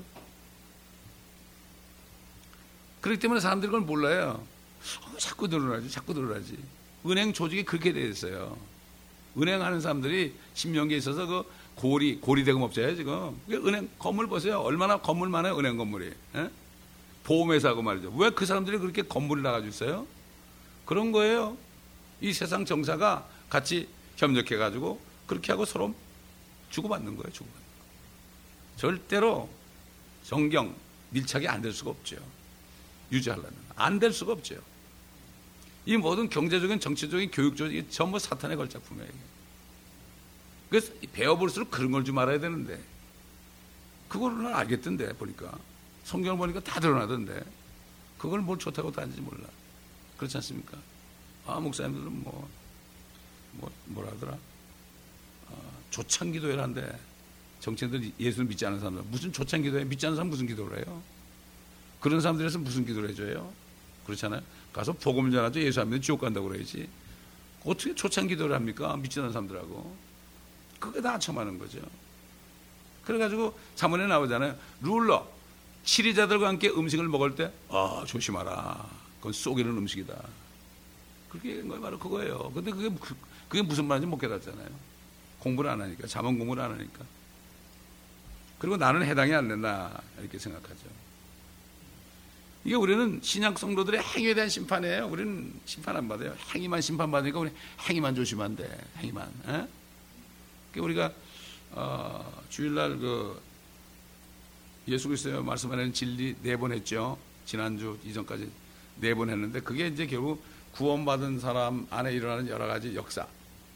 그렇기 때문에 사람들이 그걸 몰라요. 어, 자꾸 늘어나지, 자꾸 늘어나지. 은행 조직이 그렇게 돼 있어요. 은행 하는 사람들이 신명기에 있어서 그 고리, 고리 대금업자예요, 지금. 은행 건물 보세요. 얼마나 건물 많아요, 은행 건물이. 에? 보험회사하고 말이죠. 왜 그 사람들이 그렇게 건물을 나가지고 있어요? 그런 거예요. 이 세상 정사가 같이 협력해가지고 그렇게 하고 서로 주고받는 거예요, 주고받는 거. 절대로 정경 밀착이 안 될 수가 없죠. 유지하려면. 안 될 수가 없죠. 이 모든 경제적인, 정치적인, 교육적인 전부 사탄의 걸작품이에요. 그래서 배워볼수록 그런 걸 좀 알아야 되는데 그거는 알겠던데 보니까. 성경을 보니까 다 드러나던데 그걸 뭘 좋다고 다는지 몰라. 그렇지 않습니까? 아, 목사님들은 뭐, 뭐 뭐라 하더라? 어, 조창기도회를 한대. 정치인들 예수를 믿지 않는 사람들 무슨 조창기도회 믿지 않는 사람 무슨 기도를 해요? 그런 사람들에서 무슨 기도를 해줘요? 그렇잖아요. 가서 복음을 전하죠. 예수 안 믿으면 지옥 간다고 그래야지. 어떻게 조창기도를 합니까? 믿지 않는 사람들하고. 그게 다 처마는 거죠. 그래가지고 자문에 나오잖아요. 룰러 치리자들과 함께 음식을 먹을 때 아, 조심하라. 그건 쏘기는 음식이다. 그게 바로 그거예요. 근데 그게, 그게 무슨 말인지 못 깨닫잖아요. 공부를 안 하니까. 자문 공부를 안 하니까. 그리고 나는 해당이 안 된다. 이렇게 생각하죠. 이게 우리는 신약 성도들의 행위에 대한 심판이에요. 우리는 심판 안 받아요. 행위만 심판받으니까 우리 행위만 조심하면 돼. 행위만. 에? 우리가 어, 주일날 그 예수 그리스도의 말씀하는 진리 네 번 했죠. 지난주 이전까지 네 번 했는데 그게 이제 결국 구원받은 사람 안에 일어나는 여러 가지 역사,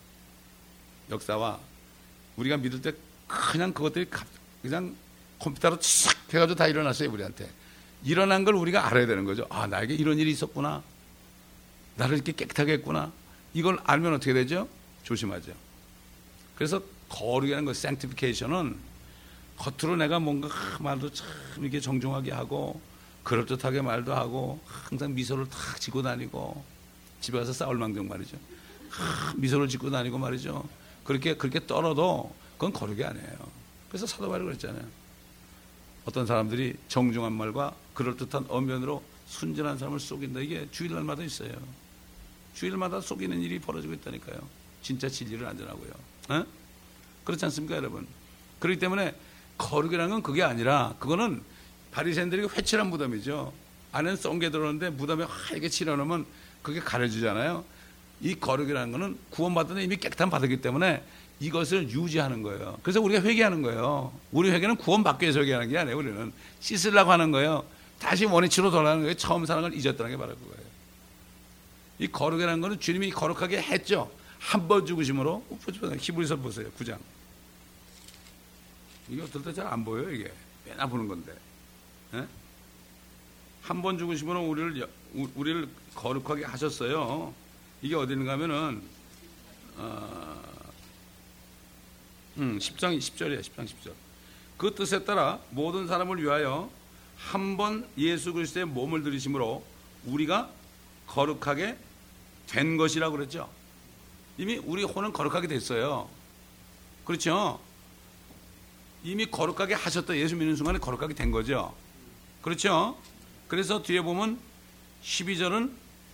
역사와 우리가 믿을 때 그냥 그것들이 그냥 컴퓨터로 착 해가지고 다 일어났어요. 우리한테 일어난 걸 우리가 알아야 되는 거죠. 아, 나에게 이런 일이 있었구나. 나를 이렇게 깨끗하게 했구나. 이걸 알면 어떻게 되죠? 조심하죠. 그래서 거룩이라는 것, sanctification은 겉으로 내가 뭔가 말도 참 이렇게 정중하게 하고 그럴듯하게 말도 하고 항상 미소를 탁 짓고 다니고 집에 가서 싸울 망정 말이죠. 미소를 짓고 다니고 말이죠. 그렇게 그렇게 떨어도 그건 거룩이 아니에요. 그래서 사도 바울이 그랬잖아요. 어떤 사람들이 정중한 말과 그럴듯한 언변으로 순진한 사람을 속인다. 이게 주일날마다 있어요. 주일마다 속이는 일이 벌어지고 있다니까요. 진짜 진리를 안전하고요. 에? 그렇지 않습니까, 여러분? 그렇기 때문에 거룩이라는 건 그게 아니라 그거는 바리새인들이 회칠한 무덤이죠. 안에는 썬게 들어오는데 무덤에 하얗게 칠해놓으면 그게 가려지잖아요. 이 거룩이라는 거는 구원받은 이미 깨끗한 바다이기 때문에 이것을 유지하는 거예요. 그래서 우리가 회개하는 거예요. 우리 회개는 구원받기 위해서 회개하는 게 아니에요. 우리는 씻으려고 하는 거예요. 다시 원위치로 돌아가는 거예요. 처음 사랑을 잊었다는 게 바로 그거예요. 이 거룩이라는 거는 주님이 거룩하게 했죠. 한 번 죽으심으로. 히브리서 보세요. 구 장. 이게 어떨 때 잘 안 보여요. 이게 맨날 보는 건데. 한 번 죽으심으로 우리를 우리를 거룩하게 하셨어요. 이게 어디인가 하면은 어, 음, 십 장 십 절이에요. 십 장 십 절. 그 뜻에 따라 모든 사람을 위하여 한 번 예수 그리스도의 몸을 들이심으로 우리가 거룩하게 된 것이라고 그랬죠. 이미 우리 혼은 거룩하게 됐어요. 그렇죠? 이미 거룩하게 하셨다. 예수 믿는 순간에 거룩하게 된 거죠. 그렇죠? 그래서 뒤에 보면 십이 절은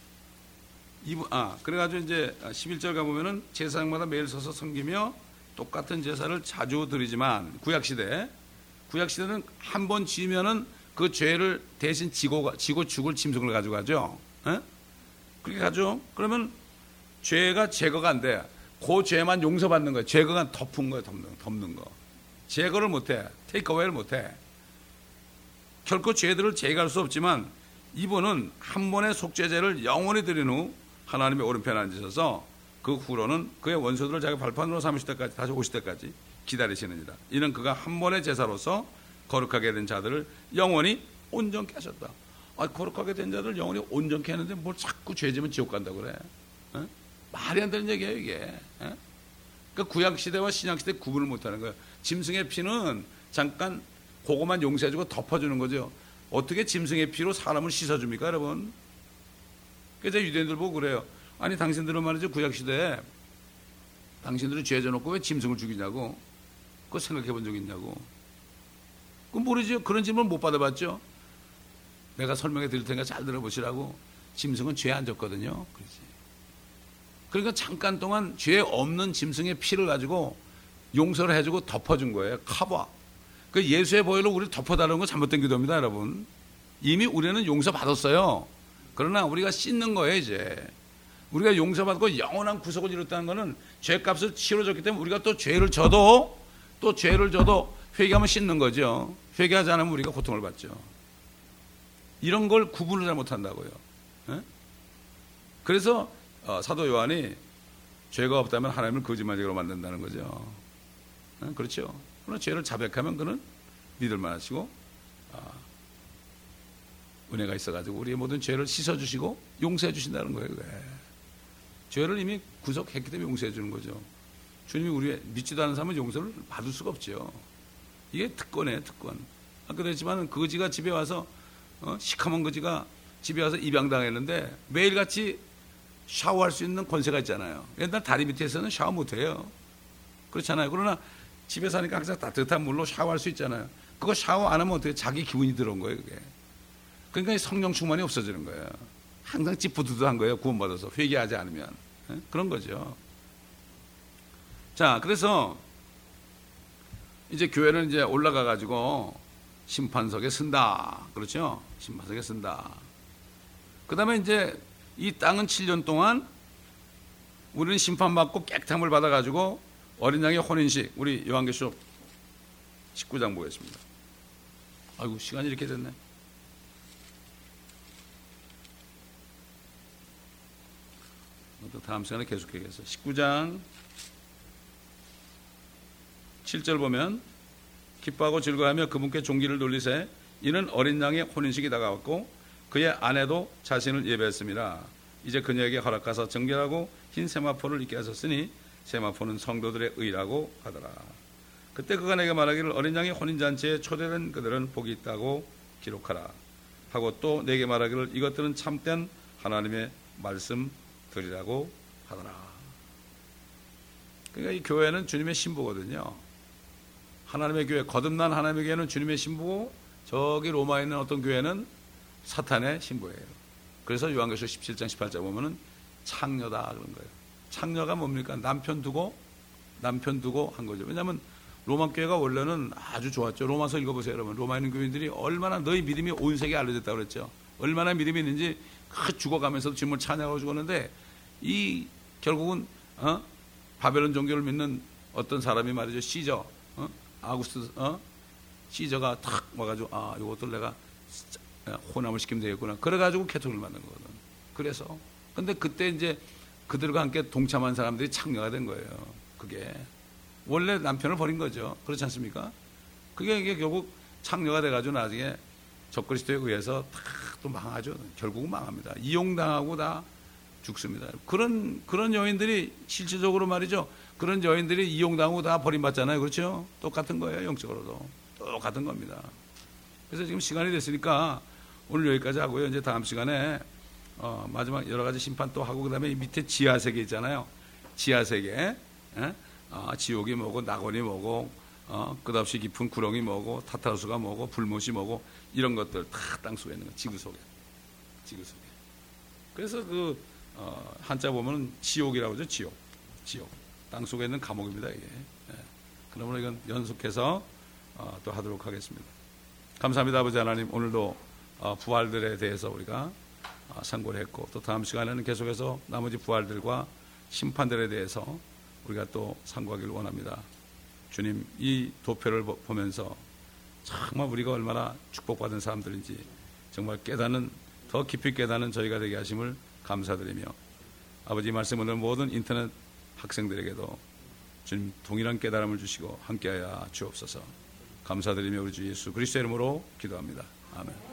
아 그래가지고 이제 십일 절 가보면은 제사장마다 매일 서서 섬기며 똑같은 제사를 자주 드리지만 구약시대 구약시대는 한 번 지면은 그 죄를 대신 지고, 지고 죽을 짐승을 가지고 가죠. 에? 그렇게 가죠. 그러면 죄가 제거가 안 돼. 그 죄만 용서받는 거예요. 제거가 덮은 거예요. 덮는, 덮는 거. 제거를 못해. 테이크어웨이를 못해. 결코 죄들을 제거할 수 없지만 이분은 한 번의 속죄제를 영원히 드린 후 하나님의 오른편에 앉으셔서 그 후로는 그의 원수들을 자기 발판으로 삼으실 때까지, 다시 오실 때까지 기다리시느니라. 이는 그가 한 번의 제사로서 거룩하게 된 자들을 영원히 온전케 하셨다. 아, 거룩하게 된 자들을 영원히 온전케 하는데 뭘 자꾸 죄지면 지옥 간다고 그래. 에? 말이 안 되는 얘기예요 이게. 에? 그러니까 구약시대와 신약시대 구분을 못하는 거예요. 짐승의 피는 잠깐 그거만 용서해주고 덮어주는 거죠. 어떻게 짐승의 피로 사람을 씻어줍니까 여러분? 그래서 유대인들 보고 그래요. 아니 당신들은 말이죠 구약시대에 당신들이 죄 져놓고 왜 짐승을 죽이냐고. 그거 생각해 본 적 있냐고. 그건 모르죠. 그런 질문 못 받아봤죠. 내가 설명해 드릴 테니까 잘 들어보시라고. 짐승은 죄 안 졌거든요. 그렇지. 그러니까 잠깐 동안 죄 없는 짐승의 피를 가지고 용서를 해주고 덮어준 거예요. 커버. 그 예수의 보혈로 우리를 덮어달라는 건 잘못된 기도입니다, 여러분. 이미 우리는 용서받았어요. 그러나 우리가 씻는 거예요, 이제. 우리가 용서받고 영원한 구속을 이뤘다는 것은 죄값을 치러줬기 때문에 우리가 또 죄를 져도 또 죄를 져도 회개하면 씻는 거죠. 회개하지 않으면 우리가 고통을 받죠. 이런 걸 구분을 잘 못한다고요. 에? 그래서 어, 사도 요한이 죄가 없다면 하나님을 거짓말쟁이로 만든다는 거죠. 에? 그렇죠. 그러나 죄를 자백하면 그는 믿을 만하시고 아, 은혜가 있어가지고 우리의 모든 죄를 씻어주시고 용서해 주신다는 거예요. 그게. 죄를 이미 구속했기 때문에 용서해 주는 거죠. 주님이 우리 믿지도 않은 사람은 용서를 받을 수가 없죠. 이게 특권이에요, 특권. 아까도 했지만 거지가 집에 와서 어? 시커먼 거지가 집에 와서 입양당했는데 매일같이 샤워할 수 있는 권세가 있잖아요. 옛날 다리 밑에서는 샤워 못해요. 그렇잖아요. 그러나 집에 사니까 항상 따뜻한 물로 샤워할 수 있잖아요. 그거 샤워 안 하면 어떻게 자기 기분이 들어온 거예요, 그게. 그러니까 성령 충만이 없어지는 거예요. 항상 찌뿌드드한 거예요, 구원받아서. 회개하지 않으면. 네? 그런 거죠. 자, 그래서 이제 교회는 이제 올라가 가지고 심판석에 쓴다. 그렇죠? 심판석에 쓴다. 그 다음에 이제 이 땅은 칠 년 동안 우리는 심판받고 깨끗함을 받아가지고 어린 양의 혼인식, 우리 요한계시록 십구 장 보겠습니다. 아이고, 시간이 이렇게 됐네. 또 다음 시간에 계속해야겠어. 십구 장 칠 절 보면 기뻐하고 즐거워하며 그분께 종기를 돌리세 이는 어린 양의 혼인식이 다가왔고 그의 아내도 자신을 예배했습니다. 이제 그녀에게 허락하사 정결하고 흰 세마포를 입게 하셨으니 세마포는 성도들의 의라고 하더라. 그때 그가 내게 말하기를 어린 양의 혼인잔치에 초대된 그들은 복이 있다고 기록하라 하고 또 내게 말하기를 이것들은 참된 하나님의 말씀들이라고 하더라. 그러니까 이 교회는 주님의 신부거든요. 하나님의 교회, 거듭난 하나님의 교회는 주님의 신부고 저기 로마에 있는 어떤 교회는 사탄의 신부예요. 그래서 요한계시록 십칠 장 십팔 절 보면은 창녀다 그런 거예요. 창녀가 뭡니까? 남편 두고 남편 두고 한 거죠. 왜냐하면 로마 교회가 원래는 아주 좋았죠. 로마서 읽어보세요, 여러분. 로마에 있는 교인들이 얼마나 너희 믿음이 온 세계에 알려졌다고 그랬죠. 얼마나 믿음이 있는지 죽어가면서도 주님을 찬양하고 죽었는데 이 결국은 어? 바벨론 종교를 믿는 어떤 사람이 말이죠. 시저 어? 아구스트 어? 시저가 탁 와가지고 아 이것들 내가 혼합을 시키면 되겠구나. 그래가지고 캐톨릭을 만든 거거든. 그래서 근데 그때 이제 그들과 함께 동참한 사람들이 창녀가 된 거예요. 그게 원래 남편을 버린 거죠. 그렇지 않습니까? 그게 이게 결국 창녀가 돼가지고 나중에 적그리스도에 의해서 다 또 망하죠. 결국은 망합니다. 이용당하고 다 죽습니다. 그런 그런 여인들이 실질적으로 말이죠. 그런 여인들이 이용당하고 다 버림받잖아요. 그렇죠? 똑같은 거예요. 영적으로도 똑같은 겁니다. 그래서 지금 시간이 됐으니까 오늘 여기까지 하고요. 이제 다음 시간에 어, 마지막 여러 가지 심판 또 하고 그다음에 이 밑에 지하 세계 있잖아요. 지하세계, 예? 어, 지옥이 뭐고 낙원이 뭐고 어, 끝없이 깊은 구렁이 뭐고 타타수가 뭐고 불못이 뭐고 이런 것들 다 땅속에 있는 거, 지구 속에, 지구 속에. 그래서 그 어, 한자 보면 지옥이라고 하죠. 지옥, 지옥. 땅속에 있는 감옥입니다, 이게. 예. 그러면 이건 연속해서 어, 또 하도록 하겠습니다. 감사합니다, 아버지 하나님. 오늘도 어, 부활들에 대해서 우리가 어, 상고를 했고, 또 다음 시간에는 계속해서 나머지 부활들과 심판들에 대해서 우리가 또 상고하기를 원합니다. 주님, 이 도표를 보면서 정말 우리가 얼마나 축복받은 사람들인지 정말 깨닫는, 더 깊이 깨닫는 저희가 되게 하심을 감사드리며, 아버지 말씀 오늘 모든 인터넷 학생들에게도 주님 동일한 깨달음을 주시고 함께하여 주옵소서. 감사드리며 우리 주 예수 그리스도의 이름으로 기도합니다. 아멘.